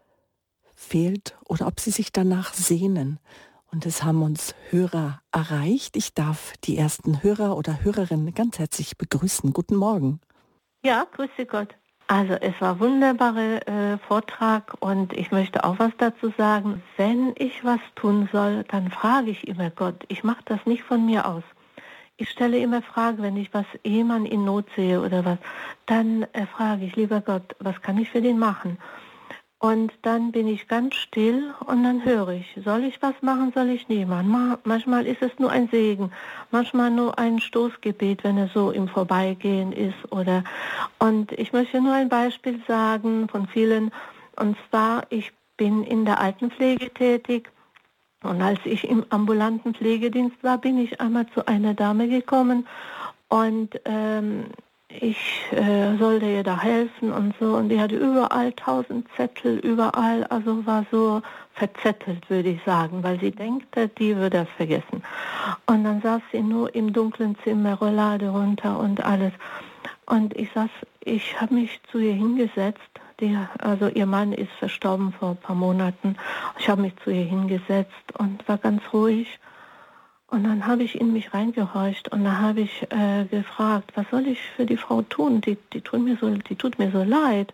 Speaker 1: fehlt oder ob Sie sich danach sehnen. Und es haben uns Hörer erreicht. Ich darf die ersten Hörer oder Hörerinnen ganz herzlich begrüßen. Guten Morgen.
Speaker 3: Ja, grüße Gott. Also es war ein wunderbarer äh, Vortrag und ich möchte auch was dazu sagen. Wenn ich was tun soll, dann frage ich immer Gott. Ich mache das nicht von mir aus. Ich stelle immer Fragen, wenn ich was jemand in Not sehe oder was, dann äh, frage ich, lieber Gott, was kann ich für den machen? Und dann bin ich ganz still und dann höre ich, soll ich was machen, soll ich nicht machen. Manchmal ist es nur ein Segen, manchmal nur ein Stoßgebet, wenn er so im Vorbeigehen ist. Oder Und ich möchte nur ein Beispiel sagen von vielen. Und zwar, ich bin in der Altenpflege tätig. Und als ich im ambulanten Pflegedienst war, bin ich einmal zu einer Dame gekommen und ähm, ich äh, sollte ihr da helfen und so. Und die hatte überall tausend Zettel, überall, also war so verzettelt, würde ich sagen, weil sie denkte, die würde das vergessen. Und dann saß sie nur im dunklen Zimmer, Rollade runter und alles. Und ich saß, ich habe mich zu ihr hingesetzt. Die, also ihr Mann ist verstorben vor ein paar Monaten. Ich habe mich zu ihr hingesetzt und war ganz ruhig. Und dann habe ich in mich reingehorcht und dann habe ich äh, gefragt, was soll ich für die Frau tun? Die, die, tut mir so, die tut mir so leid.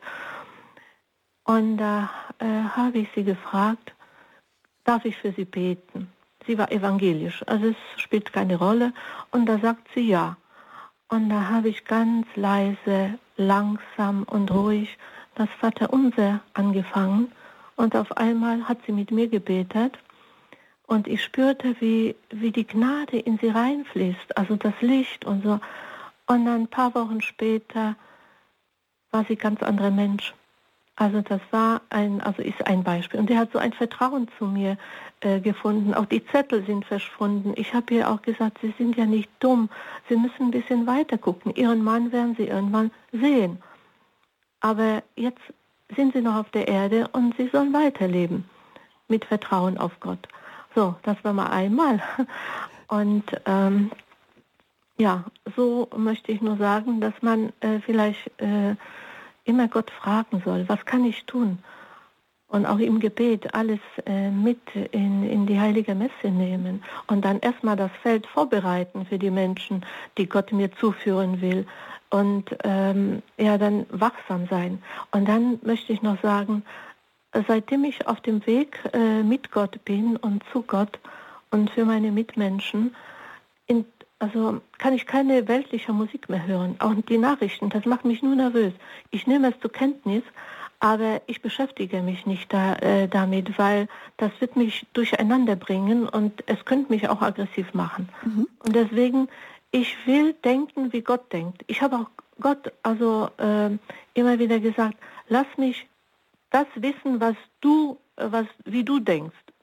Speaker 3: Und da äh, habe ich sie gefragt, darf ich für sie beten? Sie war evangelisch, also es spielt keine Rolle. Und da sagt sie ja. Und da habe ich ganz leise, langsam und ruhig das Vaterunser angefangen. Und auf einmal hat sie mit mir gebetet. Und ich spürte, wie, wie die Gnade in sie reinfließt, also das Licht und so. Und dann ein paar Wochen später war sie ein ganz anderer Mensch. Also das war ein, also ist ein Beispiel. Und sie hat so ein Vertrauen zu mir äh, gefunden. Auch die Zettel sind verschwunden. Ich habe ihr auch gesagt, Sie sind ja nicht dumm. Sie müssen ein bisschen weiter gucken. Ihren Mann werden Sie irgendwann sehen. Aber jetzt sind Sie noch auf der Erde und Sie sollen weiterleben mit Vertrauen auf Gott. So, das war mal einmal. Und ähm, ja, so möchte ich nur sagen, dass man äh, vielleicht äh, immer Gott fragen soll, was kann ich tun? Und auch im Gebet alles äh, mit in, in die heilige Messe nehmen. Und dann erstmal das Feld vorbereiten für die Menschen, die Gott mir zuführen will. Und ähm, ja, dann wachsam sein. Und dann möchte ich noch sagen, seitdem ich auf dem Weg äh, mit Gott bin und zu Gott und für meine Mitmenschen, in, also kann ich keine weltliche Musik mehr hören. Auch die Nachrichten, das macht mich nur nervös. Ich nehme es zur Kenntnis, aber ich beschäftige mich nicht da, äh, damit, weil das wird mich durcheinander bringen und es könnte mich auch aggressiv machen. Mhm. Und deswegen, ich will denken, wie Gott denkt. Ich habe auch Gott also äh, immer wieder gesagt, lass mich das wissen, was du, was, wie du denkst.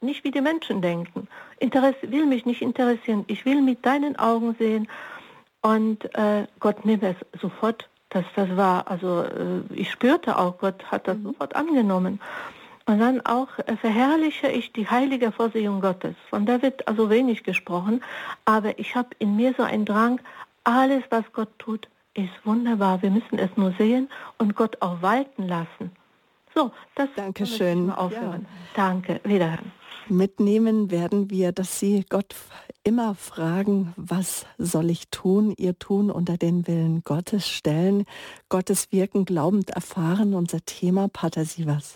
Speaker 3: nicht wie die Menschen denken. Interesse will mich nicht interessieren. Ich will mit deinen Augen sehen. Und äh, Gott nimmt es sofort. Das, das war, also äh, ich spürte auch, Gott hat das mhm. sofort angenommen. Und dann auch äh, verherrliche ich die heilige Vorsehung Gottes. Von der wird also wenig gesprochen, aber ich habe in mir so einen Drang, alles, was Gott tut, ist wunderbar. Wir müssen es nur sehen und Gott auch walten lassen. So, das
Speaker 1: Dankeschön.
Speaker 3: Mal aufhören. Ja. Danke, wiederhören.
Speaker 1: Mitnehmen werden wir, dass Sie Gott immer fragen, was soll ich tun, Ihr Tun unter den Willen Gottes stellen, Gottes Wirken glaubend erfahren, unser Thema, Pater Sievers.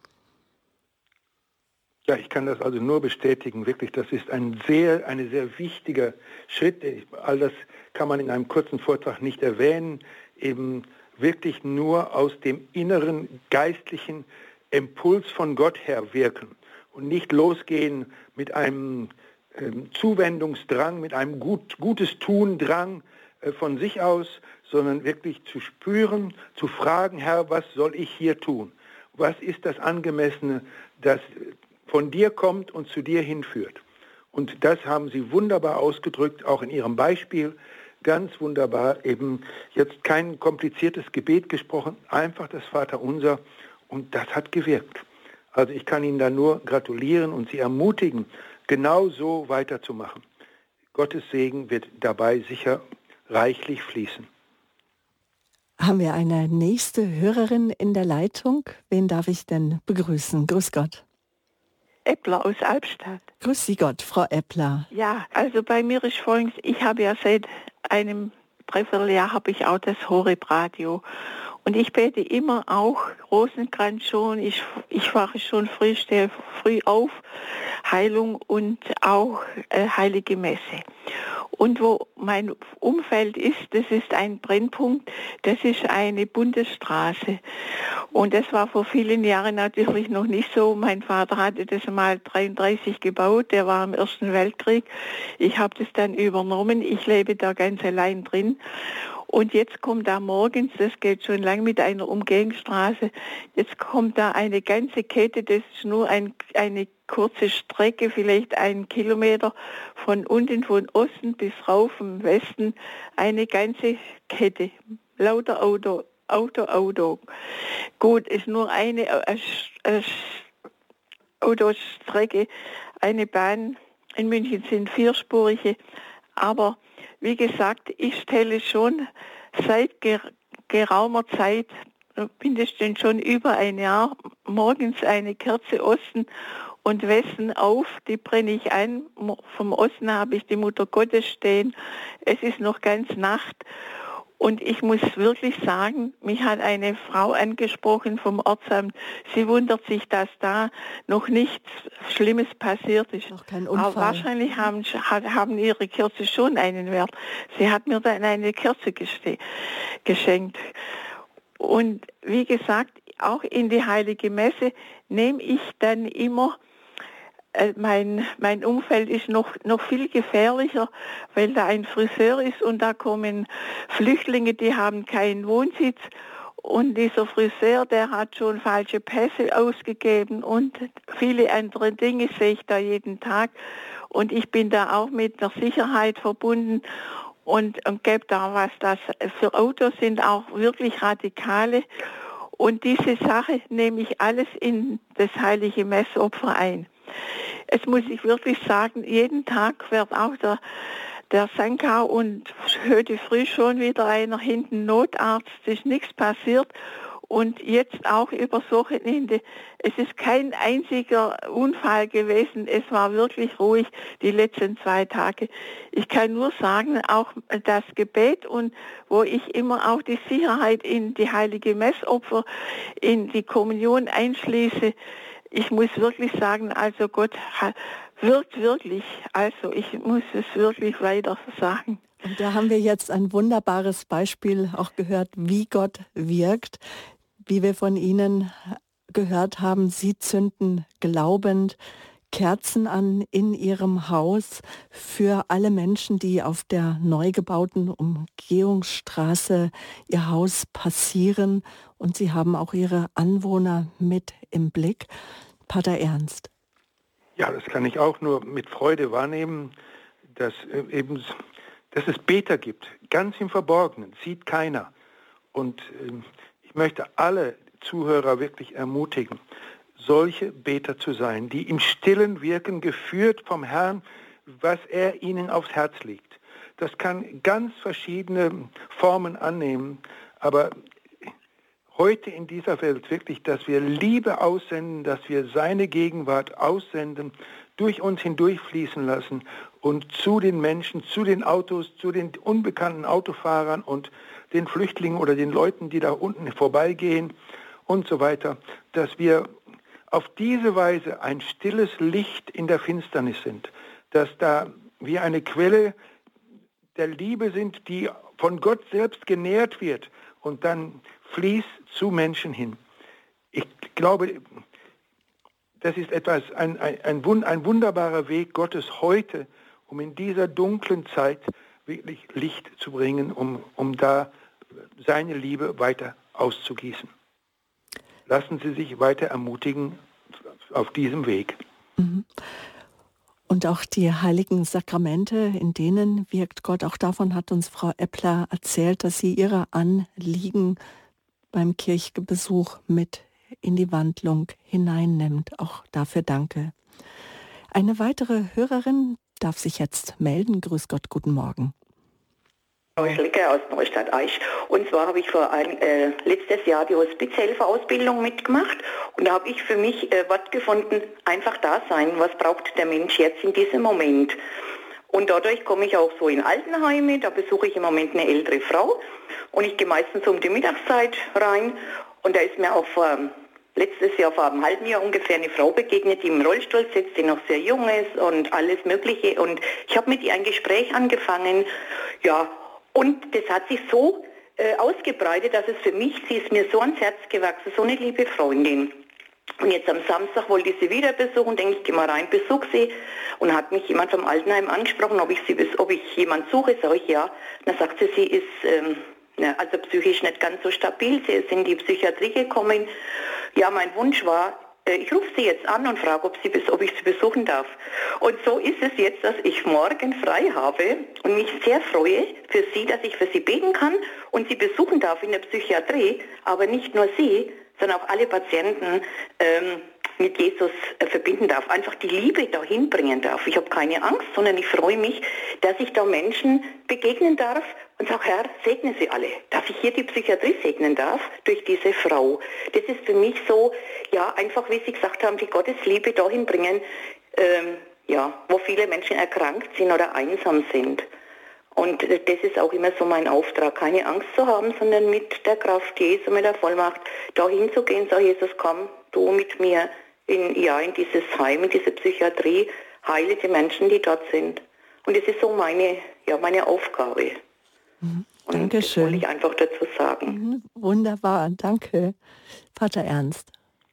Speaker 2: Ja, ich kann das also nur bestätigen, wirklich, das ist ein sehr, ein sehr wichtiger Schritt. All das kann man in einem kurzen Vortrag nicht erwähnen, eben wirklich nur aus dem inneren geistlichen Impuls von Gott her wirken und nicht losgehen mit einem äh, Zuwendungsdrang, mit einem gut, gutes Tun-Drang äh, von sich aus, sondern wirklich zu spüren, zu fragen, Herr, was soll ich hier tun? Was ist das Angemessene, das von dir kommt und zu dir hinführt? Und das haben Sie wunderbar ausgedrückt, auch in Ihrem Beispiel, ganz wunderbar, eben jetzt kein kompliziertes Gebet gesprochen, einfach das Vaterunser, und das hat gewirkt. Also ich kann Ihnen da nur gratulieren und Sie ermutigen, genau so weiterzumachen. Gottes Segen wird dabei sicher reichlich fließen.
Speaker 1: Haben wir eine nächste Hörerin in der Leitung? Wen darf ich denn begrüßen? Grüß Gott.
Speaker 4: Eppler aus Albstadt.
Speaker 1: Grüß Sie Gott, Frau Eppler.
Speaker 4: Ja, also bei mir ist folgendes, ich habe ja seit einem Dreivierteljahr habe ich auch das Horeb-Radio. Und ich bete immer auch Rosenkranz schon, ich, ich wache schon früh, stehe früh auf, Heilung und auch äh, Heilige Messe. Und wo mein Umfeld ist, das ist ein Brennpunkt, das ist eine Bundesstraße. Und das war vor vielen Jahren natürlich noch nicht so. Mein Vater hatte das mal dreiunddreißig gebaut, der war im Ersten Weltkrieg. Ich habe das dann übernommen, ich lebe da ganz allein drin. Und jetzt kommt da morgens, das geht schon lang mit einer Umgehungsstraße, jetzt kommt da eine ganze Kette, das ist nur ein, eine kurze Strecke, vielleicht einen Kilometer von unten, von Osten bis rauf im Westen, eine ganze Kette, lauter Auto, Auto, Auto. Gut, ist nur eine äh, äh, Autostrecke, eine Bahn, in München sind vierspurige, aber wie gesagt, ich stelle schon seit ger- geraumer Zeit, mindestens schon über ein Jahr, morgens eine Kerze Osten und Westen auf, die brenne ich an. Vom Osten habe ich die Mutter Gottes stehen. Es ist noch ganz Nacht. Und ich muss wirklich sagen, mich hat eine Frau angesprochen vom Ortsamt. Sie wundert sich, dass da noch nichts Schlimmes passiert ist.
Speaker 1: Noch kein Unfall.
Speaker 4: Aber wahrscheinlich haben, haben ihre Kerze schon einen Wert. Sie hat mir dann eine Kerze geste- geschenkt. Und wie gesagt, auch in die Heilige Messe nehme ich dann immer, Mein, mein Umfeld ist noch, noch viel gefährlicher, weil da ein Friseur ist und da kommen Flüchtlinge, die haben keinen Wohnsitz. Und dieser Friseur, der hat schon falsche Pässe ausgegeben und viele andere Dinge sehe ich da jeden Tag. Und ich bin da auch mit der Sicherheit verbunden und, und gebe da was, das für Autos sind auch wirklich radikale. Und diese Sache nehme ich alles in das heilige Messopfer ein. Es muss ich wirklich sagen, jeden Tag wird auch der, der Sankar und heute früh schon wieder einer hinten Notarzt, ist nichts passiert. Und jetzt auch übers Wochenende, es ist kein einziger Unfall gewesen, es war wirklich ruhig die letzten zwei Tage. Ich kann nur sagen, auch das Gebet und wo ich immer auch die Sicherheit in die heilige Messopfer, in die Kommunion einschließe, ich muss wirklich sagen, also Gott wirkt wirklich, also ich muss es wirklich weiter sagen.
Speaker 1: Und da haben wir jetzt ein wunderbares Beispiel auch gehört, wie Gott wirkt. Wie wir von Ihnen gehört haben, Sie zünden glaubend Kerzen an in Ihrem Haus für alle Menschen, die auf der neu gebauten Umgehungsstraße Ihr Haus passieren. Und Sie haben auch Ihre Anwohner mit im Blick. Pater Ernst.
Speaker 2: Ja, das kann ich auch nur mit Freude wahrnehmen, dass, äh, eben, dass es Beter gibt, ganz im Verborgenen, sieht keiner. Und äh, ich möchte alle Zuhörer wirklich ermutigen, solche Beter zu sein, die im Stillen wirken, geführt vom Herrn, was er ihnen aufs Herz legt. Das kann ganz verschiedene Formen annehmen, aber heute in dieser Welt wirklich, dass wir Liebe aussenden, dass wir seine Gegenwart aussenden, durch uns hindurchfließen lassen und zu den Menschen, zu den Autos, zu den unbekannten Autofahrern und den Flüchtlingen oder den Leuten, die da unten vorbeigehen und so weiter, dass wir auf diese Weise ein stilles Licht in der Finsternis sind, dass da wir eine Quelle der Liebe sind, die von Gott selbst genährt wird und dann fließt zu Menschen hin. Ich glaube, das ist etwas, ein, ein, ein, ein wunderbarer Weg Gottes heute, um in dieser dunklen Zeit wirklich Licht zu bringen, um, um da seine Liebe weiter auszugießen. Lassen Sie sich weiter ermutigen auf diesem Weg.
Speaker 1: Und auch die heiligen Sakramente, in denen wirkt Gott. Auch davon hat uns Frau Eppler erzählt, dass sie ihre Anliegen beim Kirchenbesuch mit in die Wandlung hineinnimmt. Auch dafür danke. Eine weitere Hörerin darf sich jetzt melden. Grüß Gott, guten Morgen.
Speaker 5: Schlecke aus Neustadt Eich. Und zwar habe ich vor ein, äh, letztes Jahr die Hospizhelferausbildung mitgemacht und da habe ich für mich äh, Wort gefunden, einfach da sein, was braucht der Mensch jetzt in diesem Moment. Und dadurch komme ich auch so in Altenheime, da besuche ich im Moment eine ältere Frau und ich gehe meistens um die Mittagszeit rein und da ist mir auch vor letztes Jahr, vor einem halben Jahr ungefähr, eine Frau begegnet, die im Rollstuhl sitzt, die noch sehr jung ist und alles Mögliche und ich habe mit ihr ein Gespräch angefangen, ja, und das hat sich so äh, ausgebreitet, dass es für mich, sie ist mir so ans Herz gewachsen, so eine liebe Freundin. Und jetzt am Samstag wollte ich sie wieder besuchen, denke ich, gehe mal rein, besuche sie. Und hat mich jemand vom Altenheim angesprochen, ob ich sie, ob ich jemand suche, sage ich ja. Dann sagt sie, sie ist ähm, ja, also psychisch nicht ganz so stabil, sie ist in die Psychiatrie gekommen. Ja, mein Wunsch war, ich rufe sie jetzt an und frage, ob, sie, ob ich sie besuchen darf. Und so ist es jetzt, dass ich morgen frei habe und mich sehr freue für sie, dass ich für sie beten kann und sie besuchen darf in der Psychiatrie, aber nicht nur sie, sondern auch alle Patienten ähm, mit Jesus äh, verbinden darf, einfach die Liebe dahin bringen darf. Ich habe keine Angst, sondern ich freue mich, dass ich da Menschen begegnen darf und sage, Herr, segne sie alle. Dass ich hier die Psychiatrie segnen darf durch diese Frau. Das ist für mich so, ja, einfach, wie Sie gesagt haben, die Gottesliebe dahin bringen, ähm, ja, wo viele Menschen erkrankt sind oder einsam sind. Und das ist auch immer so mein Auftrag, keine Angst zu haben, sondern mit der Kraft Jesu, mit der Vollmacht, dahin zu gehen, sag Jesus, komm, du mit mir in, ja, in dieses Heim, in diese Psychiatrie, heile die Menschen, die dort sind. Und das ist so meine, ja, meine Aufgabe.
Speaker 1: Mhm. Dankeschön.
Speaker 5: Das wollte ich einfach dazu sagen.
Speaker 1: Mhm. Wunderbar, danke. Pater Ernst.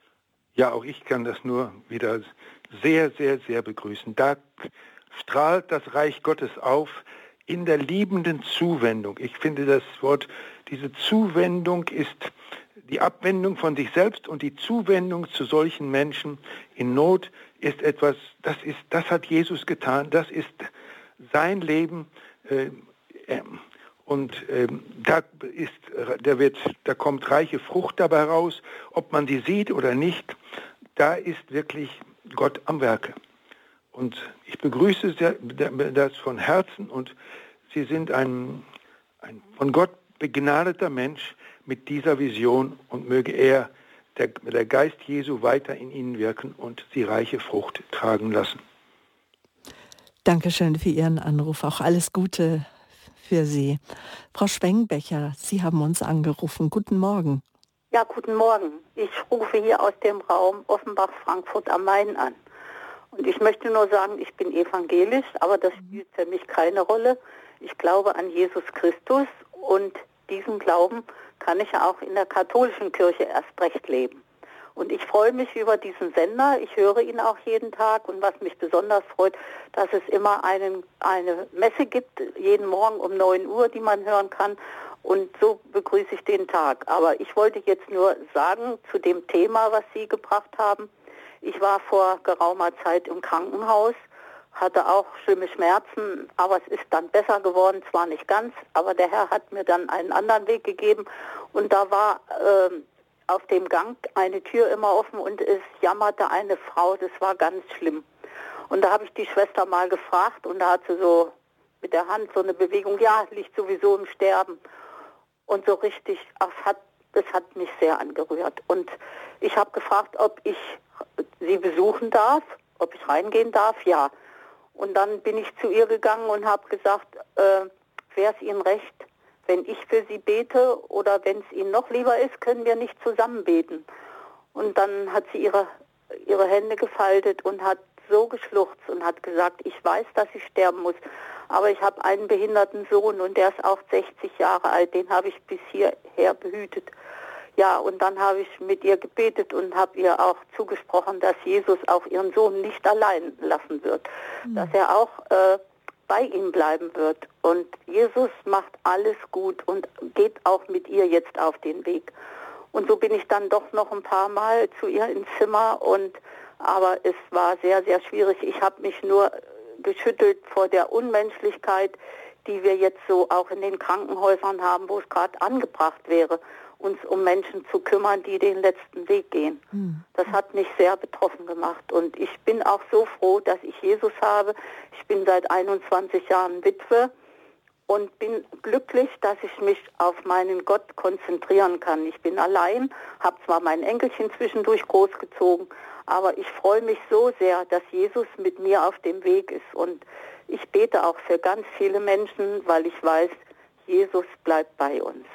Speaker 2: Ja, auch ich kann das nur wieder sehr, sehr, sehr begrüßen. Da strahlt das Reich Gottes auf in der liebenden Zuwendung. Ich finde das Wort, diese Zuwendung ist die Abwendung von sich selbst und die Zuwendung zu solchen Menschen in Not ist etwas, das ist, das hat Jesus getan, das ist sein Leben äh, äh, und äh, da ist, da wird, da kommt reiche Frucht dabei raus, ob man sie sieht oder nicht, da ist wirklich Gott am Werke. Und ich begrüße das von Herzen und Sie sind ein, ein von Gott begnadeter Mensch mit dieser Vision und möge er, der, der Geist Jesu, weiter in Ihnen wirken und Sie reiche Frucht tragen lassen.
Speaker 1: Dankeschön für Ihren Anruf. Auch alles Gute für Sie. Frau Schwengbecher, Sie haben uns angerufen. Guten Morgen.
Speaker 6: Ja, guten Morgen. Ich rufe hier aus dem Raum Offenbach-Frankfurt am Main an. Und ich möchte nur sagen, ich bin evangelisch, aber das spielt für mich keine Rolle. Ich glaube an Jesus Christus und diesen Glauben kann ich auch in der katholischen Kirche erst recht leben. Und ich freue mich über diesen Sender, ich höre ihn auch jeden Tag und was mich besonders freut, dass es immer einen, eine Messe gibt, jeden Morgen um neun Uhr, die man hören kann und so begrüße ich den Tag. Aber ich wollte jetzt nur sagen zu dem Thema, was Sie gebracht haben, Ich war vor geraumer Zeit im Krankenhaus, hatte auch schlimme Schmerzen, aber es ist dann besser geworden, zwar nicht ganz, aber der Herr hat mir dann einen anderen Weg gegeben und da war äh, auf dem Gang eine Tür immer offen und es jammerte eine Frau, das war ganz schlimm. Und da habe ich die Schwester mal gefragt und da hat sie so mit der Hand so eine Bewegung, ja, liegt sowieso im Sterben. Und so richtig, ach, es hat, es hat mich sehr angerührt. Und ich habe gefragt, ob ich sie besuchen darf, ob ich reingehen darf, ja. Und dann bin ich zu ihr gegangen und habe gesagt, äh, wäre es Ihnen recht, wenn ich für Sie bete oder wenn es Ihnen noch lieber ist, können wir nicht zusammen beten. Und dann hat sie ihre, ihre Hände gefaltet und hat so geschluchzt und hat gesagt, ich weiß, dass ich sterben muss, aber ich habe einen behinderten Sohn und der ist auch sechzig Jahre alt, den habe ich bis hierher behütet. Ja, und dann habe ich mit ihr gebetet und habe ihr auch zugesprochen, dass Jesus auch ihren Sohn nicht allein lassen wird, mhm. dass er auch äh, bei ihm bleiben wird. Und Jesus macht alles gut und geht auch mit ihr jetzt auf den Weg. Und so bin ich dann doch noch ein paar Mal zu ihr ins Zimmer, und aber es war sehr, sehr schwierig. Ich habe mich nur geschüttelt vor der Unmenschlichkeit, die wir jetzt so auch in den Krankenhäusern haben, wo es gerade angebracht wäre, uns um Menschen zu kümmern, die den letzten Weg gehen. Mhm. Das hat mich sehr betroffen gemacht. Und ich bin auch so froh, dass ich Jesus habe. Ich bin seit einundzwanzig Jahren Witwe und bin glücklich, dass ich mich auf meinen Gott konzentrieren kann. Ich bin allein, habe zwar mein Enkelchen zwischendurch großgezogen, aber ich freue mich so sehr, dass Jesus mit mir auf dem Weg ist. Und ich bete auch für ganz viele Menschen, weil ich weiß, Jesus bleibt bei uns.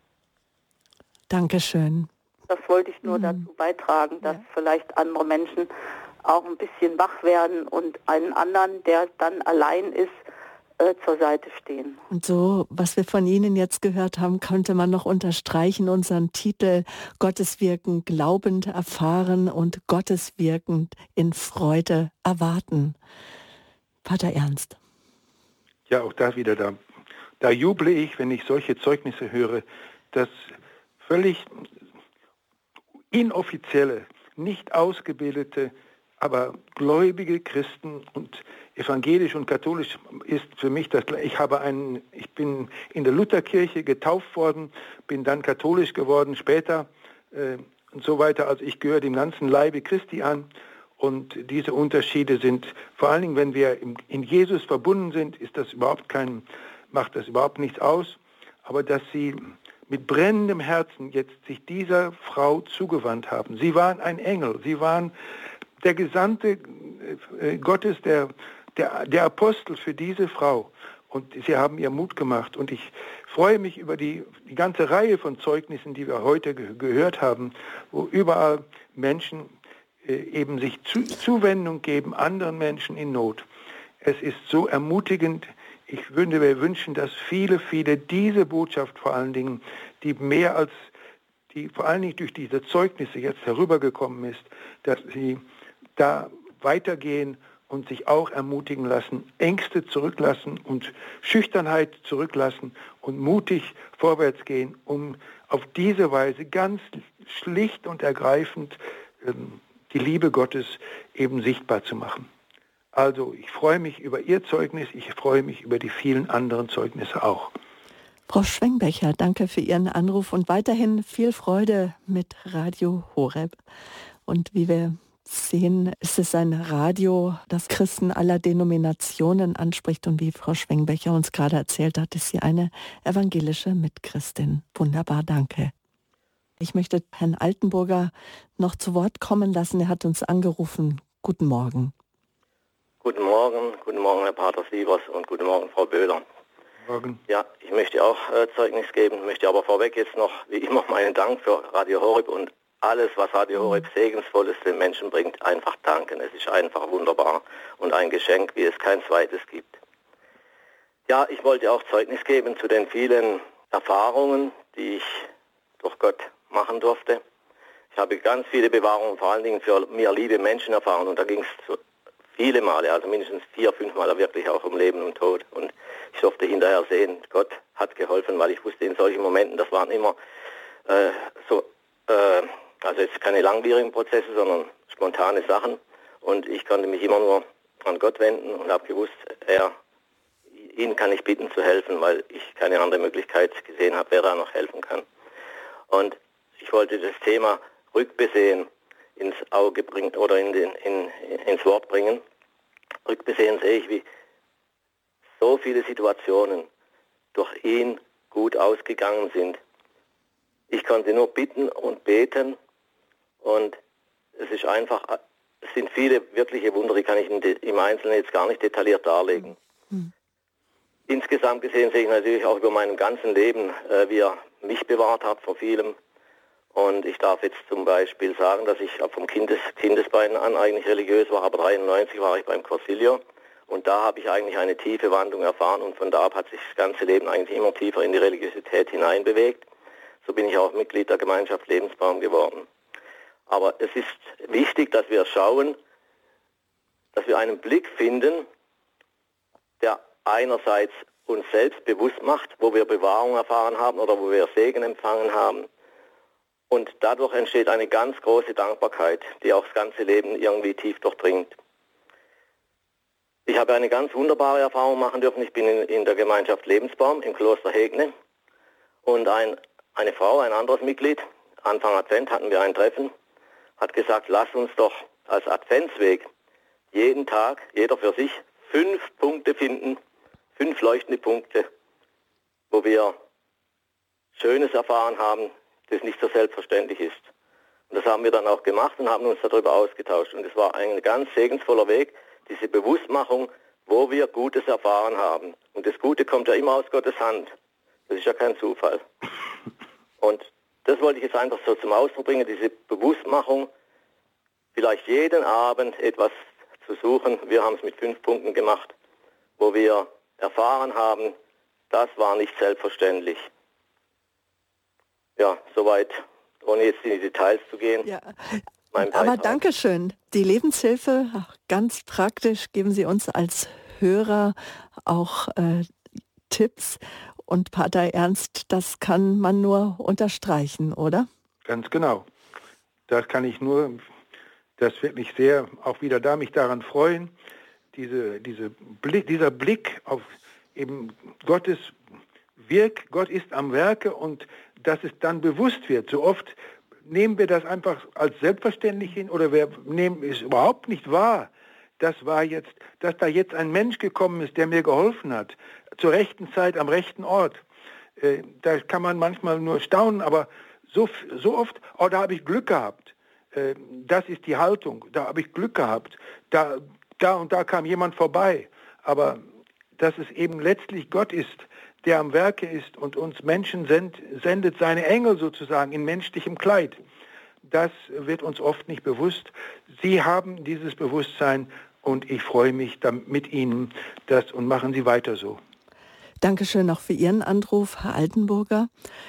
Speaker 1: Dankeschön.
Speaker 6: Das wollte ich nur mhm. dazu beitragen, dass ja. vielleicht andere Menschen auch ein bisschen wach werden und einen anderen, der dann allein ist, äh, zur Seite stehen.
Speaker 1: Und so, was wir von Ihnen jetzt gehört haben, könnte man noch unterstreichen, unseren Titel Gottes Wirken glaubend erfahren und Gottes Wirken in Freude erwarten. Pater Ernst.
Speaker 2: Ja, auch da wieder, da, da juble ich, wenn ich solche Zeugnisse höre, dass völlig inoffizielle, nicht ausgebildete, aber gläubige Christen und evangelisch und katholisch ist für mich das. Ich habe einen, ich bin in der Lutherkirche getauft worden, bin dann katholisch geworden später äh, und so weiter. Also ich gehöre dem ganzen Leibe Christi an, und diese Unterschiede sind vor allen Dingen, wenn wir im, in Jesus verbunden sind, ist das überhaupt kein, macht das überhaupt nichts aus. Aber dass sie mit brennendem Herzen jetzt sich dieser Frau zugewandt haben. Sie waren ein Engel, sie waren der Gesandte äh, Gottes, der, der, der Apostel für diese Frau. Und sie haben ihr Mut gemacht. Und ich freue mich über die, die ganze Reihe von Zeugnissen, die wir heute ge- gehört haben, wo überall Menschen äh, eben sich zu, Zuwendung geben, anderen Menschen in Not. Es ist so ermutigend. Ich würde mir wünschen, dass viele, viele diese Botschaft vor allen Dingen, die mehr als, die vor allen Dingen durch diese Zeugnisse jetzt herübergekommen ist, dass sie da weitergehen und sich auch ermutigen lassen, Ängste zurücklassen und Schüchternheit zurücklassen und mutig vorwärts gehen, um auf diese Weise ganz schlicht und ergreifend ähm, die Liebe Gottes eben sichtbar zu machen. Also ich freue mich über Ihr Zeugnis, ich freue mich über die vielen anderen Zeugnisse auch.
Speaker 1: Frau Schwengbecher, danke für Ihren Anruf und weiterhin viel Freude mit Radio Horeb. Und wie wir sehen, ist es ein Radio, das Christen aller Denominationen anspricht. Und wie Frau Schwengbecher uns gerade erzählt hat, ist sie eine evangelische Mitchristin. Wunderbar, danke. Ich möchte Herrn Altenburger noch zu Wort kommen lassen. Er hat uns angerufen. Guten Morgen.
Speaker 7: Guten Morgen, guten Morgen, Herr Pater Sievers, und guten Morgen, Frau Böhler.
Speaker 2: Morgen.
Speaker 7: Ja, ich möchte auch äh, Zeugnis geben, möchte aber vorweg jetzt noch, wie immer, meinen Dank für Radio Horeb und alles, was Radio Horeb Segensvolles den Menschen bringt, einfach danken. Es ist einfach wunderbar und ein Geschenk, wie es kein zweites gibt. Ja, ich wollte auch Zeugnis geben zu den vielen Erfahrungen, die ich durch Gott machen durfte. Ich habe ganz viele Bewahrungen, vor allen Dingen für mir liebe Menschen erfahren, und da ging es so viele Male, also mindestens vier, fünf Mal wirklich auch um Leben und Tod. Und ich durfte hinterher sehen, Gott hat geholfen, weil ich wusste, in solchen Momenten, das waren immer äh, so, äh, also jetzt keine langwierigen Prozesse, sondern spontane Sachen und ich konnte mich immer nur an Gott wenden und habe gewusst, er, ihn kann ich bitten zu helfen, weil ich keine andere Möglichkeit gesehen habe, wer da noch helfen kann. Und ich wollte das Thema Rückbesehen ins Auge bringen oder in den, in, ins Wort bringen. Rückbesehen sehe ich, wie so viele Situationen durch ihn gut ausgegangen sind. Ich konnte nur bitten und beten und es ist einfach, es sind viele wirkliche Wunder, die kann ich im Einzelnen jetzt gar nicht detailliert darlegen. Mhm. Insgesamt gesehen sehe ich natürlich auch über meinem ganzen Leben, äh, wie er mich bewahrt hat vor vielem. Und ich darf jetzt zum Beispiel sagen, dass ich vom Kindes, Kindesbeinen an eigentlich religiös war, aber dreiundneunzig war ich beim Corsilio. Und da habe ich eigentlich eine tiefe Wandlung erfahren und von da ab hat sich das ganze Leben eigentlich immer tiefer in die Religiosität hineinbewegt. So bin ich auch Mitglied der Gemeinschaft Lebensbaum geworden. Aber es ist wichtig, dass wir schauen, dass wir einen Blick finden, der einerseits uns selbst bewusst macht, wo wir Bewahrung erfahren haben oder wo wir Segen empfangen haben. Und dadurch entsteht eine ganz große Dankbarkeit, die auch das ganze Leben irgendwie tief durchdringt. Ich habe eine ganz wunderbare Erfahrung machen dürfen. Ich bin in, in der Gemeinschaft Lebensbaum im Kloster Hegne. Und ein, eine Frau, ein anderes Mitglied, Anfang Advent hatten wir ein Treffen, hat gesagt, lass uns doch als Adventsweg jeden Tag, jeder für sich, fünf Punkte finden, fünf leuchtende Punkte, wo wir Schönes erfahren haben, das nicht so selbstverständlich ist. Und das haben wir dann auch gemacht und haben uns darüber ausgetauscht. Und es war ein ganz segensvoller Weg, diese Bewusstmachung, wo wir Gutes erfahren haben. Und das Gute kommt ja immer aus Gottes Hand. Das ist ja kein Zufall. Und das wollte ich jetzt einfach so zum Ausdruck bringen, diese Bewusstmachung, vielleicht jeden Abend etwas zu suchen. Wir haben es mit fünf Punkten gemacht, wo wir erfahren haben, das war nicht selbstverständlich. Ja, soweit, ohne jetzt in die Details zu gehen.
Speaker 1: Ja. Aber danke schön. Die Lebenshilfe, ganz praktisch, geben Sie uns als Hörer auch äh, Tipps. Und Pater Ernst, das kann man nur unterstreichen, oder?
Speaker 2: Ganz genau. Das kann ich nur, das wird mich sehr auch wieder da mich daran freuen, diese, diese Blick, dieser Blick auf eben Gottes Wirk, Gott ist am Werke und dass es dann bewusst wird. So oft nehmen wir das einfach als selbstverständlich hin oder wir nehmen es überhaupt nicht wahr. Das war jetzt, dass da jetzt ein Mensch gekommen ist, der mir geholfen hat, zur rechten Zeit am rechten Ort. Äh, da kann man manchmal nur staunen, aber so, so oft, oh, da habe ich Glück gehabt. Äh, das ist die Haltung, da habe ich Glück gehabt. Da, da und da kam jemand vorbei. Aber dass es eben letztlich Gott ist, der am Werke ist und uns Menschen send, sendet seine Engel sozusagen in menschlichem Kleid. Das wird uns oft nicht bewusst. Sie haben dieses Bewusstsein und ich freue mich mit Ihnen das und machen Sie weiter so.
Speaker 1: Dankeschön auch für Ihren Anruf, Herr Altenburger.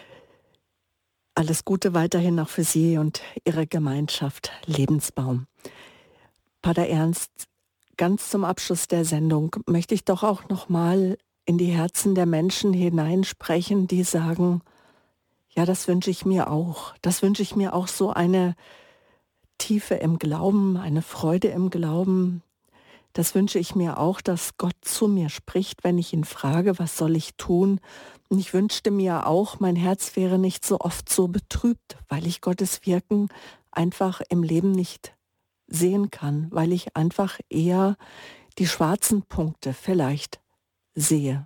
Speaker 1: Alles Gute weiterhin auch für Sie und Ihre Gemeinschaft Lebensbaum. Pater Ernst, ganz zum Abschluss der Sendung möchte ich doch auch noch mal in die Herzen der Menschen hineinsprechen, die sagen, ja, das wünsche ich mir auch. Das wünsche ich mir auch, so eine Tiefe im Glauben, eine Freude im Glauben. Das wünsche ich mir auch, dass Gott zu mir spricht, wenn ich ihn frage, was soll ich tun? Und ich wünschte mir auch, mein Herz wäre nicht so oft so betrübt, weil ich Gottes Wirken einfach im Leben nicht sehen kann, weil ich einfach eher die schwarzen Punkte vielleicht sehe.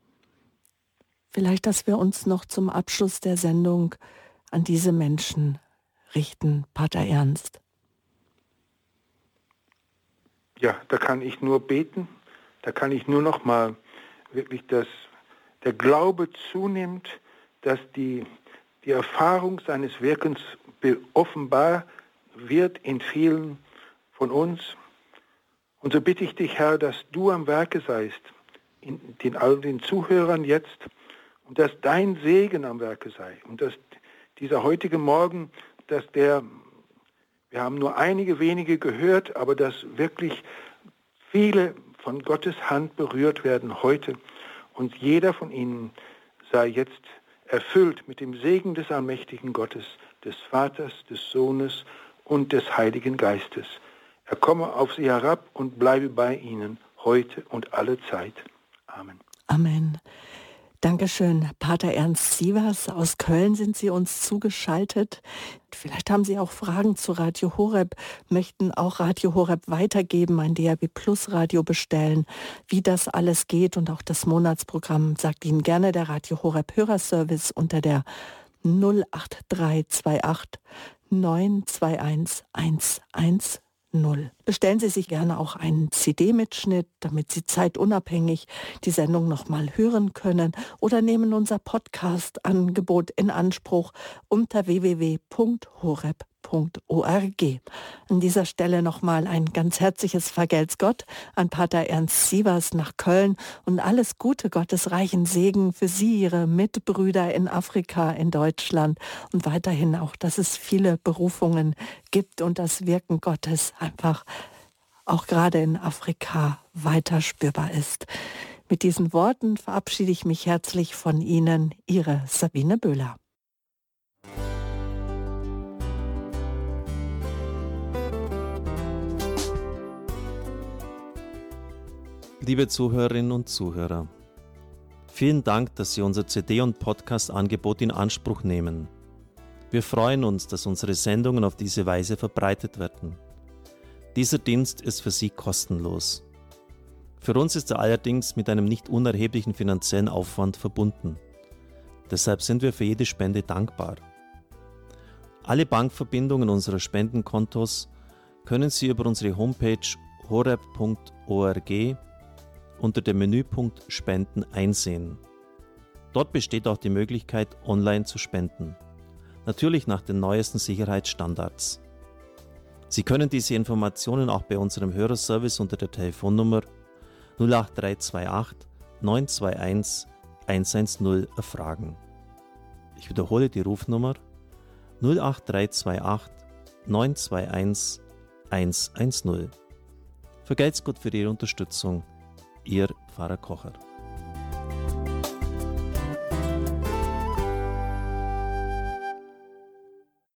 Speaker 1: Vielleicht, dass wir uns noch zum Abschluss der Sendung an diese Menschen richten, Pater Ernst.
Speaker 2: Ja, da kann ich nur beten, da kann ich nur noch mal wirklich, dass der Glaube zunimmt, dass die, die Erfahrung seines Wirkens offenbar wird in vielen von uns. Und so bitte ich dich, Herr, dass du am Werke seist, in den, all den Zuhörern jetzt, und dass dein Segen am Werke sei. Und dass dieser heutige Morgen, dass der, wir haben nur einige wenige gehört, aber dass wirklich viele von Gottes Hand berührt werden heute. Und jeder von ihnen sei jetzt erfüllt mit dem Segen des allmächtigen Gottes, des Vaters, des Sohnes und des Heiligen Geistes. Er komme auf sie herab und bleibe bei ihnen, heute und alle Zeit. Amen.
Speaker 1: Amen. Dankeschön, Pater Ernst Sievers. Aus Köln sind Sie uns zugeschaltet. Vielleicht haben Sie auch Fragen zu Radio Horeb, möchten auch Radio Horeb weitergeben, ein D A B Plus Radio bestellen. Wie das alles geht und auch das Monatsprogramm sagt Ihnen gerne der Radio Horeb Hörerservice unter der null acht drei zwei acht neun zwei eins eins eins null. Bestellen Sie sich gerne auch einen C D-Mitschnitt, damit Sie zeitunabhängig die Sendung nochmal hören können, oder nehmen unser Podcast-Angebot in Anspruch unter w w w punkt horeb punkt org. An dieser Stelle nochmal ein ganz herzliches Vergelt's Gott an Pater Ernst Sievers nach Köln und alles Gute, Gottes reichen Segen für Sie, Ihre Mitbrüder in Afrika, in Deutschland und weiterhin auch, dass es viele Berufungen gibt und das Wirken Gottes einfach auch gerade in Afrika weiter spürbar ist. Mit diesen Worten verabschiede ich mich herzlich von Ihnen, Ihre Sabine Böhler.
Speaker 8: Liebe Zuhörerinnen und Zuhörer, vielen Dank, dass Sie unser C D- und Podcast-Angebot in Anspruch nehmen. Wir freuen uns, dass unsere Sendungen auf diese Weise verbreitet werden. Dieser Dienst ist für Sie kostenlos. Für uns ist er allerdings mit einem nicht unerheblichen finanziellen Aufwand verbunden. Deshalb sind wir für jede Spende dankbar. Alle Bankverbindungen unserer Spendenkontos können Sie über unsere Homepage horeb punkt org unter dem Menüpunkt Spenden einsehen. Dort besteht auch die Möglichkeit, online zu spenden. Natürlich nach den neuesten Sicherheitsstandards. Sie können diese Informationen auch bei unserem Hörerservice unter der Telefonnummer null acht drei zwei acht neun zwei eins eins eins null erfragen. Ich wiederhole die Rufnummer null acht drei zwei acht neun zwei eins eins eins null. Vergelt's Gott für Ihre Unterstützung. Ihr Pfarrer Kocher.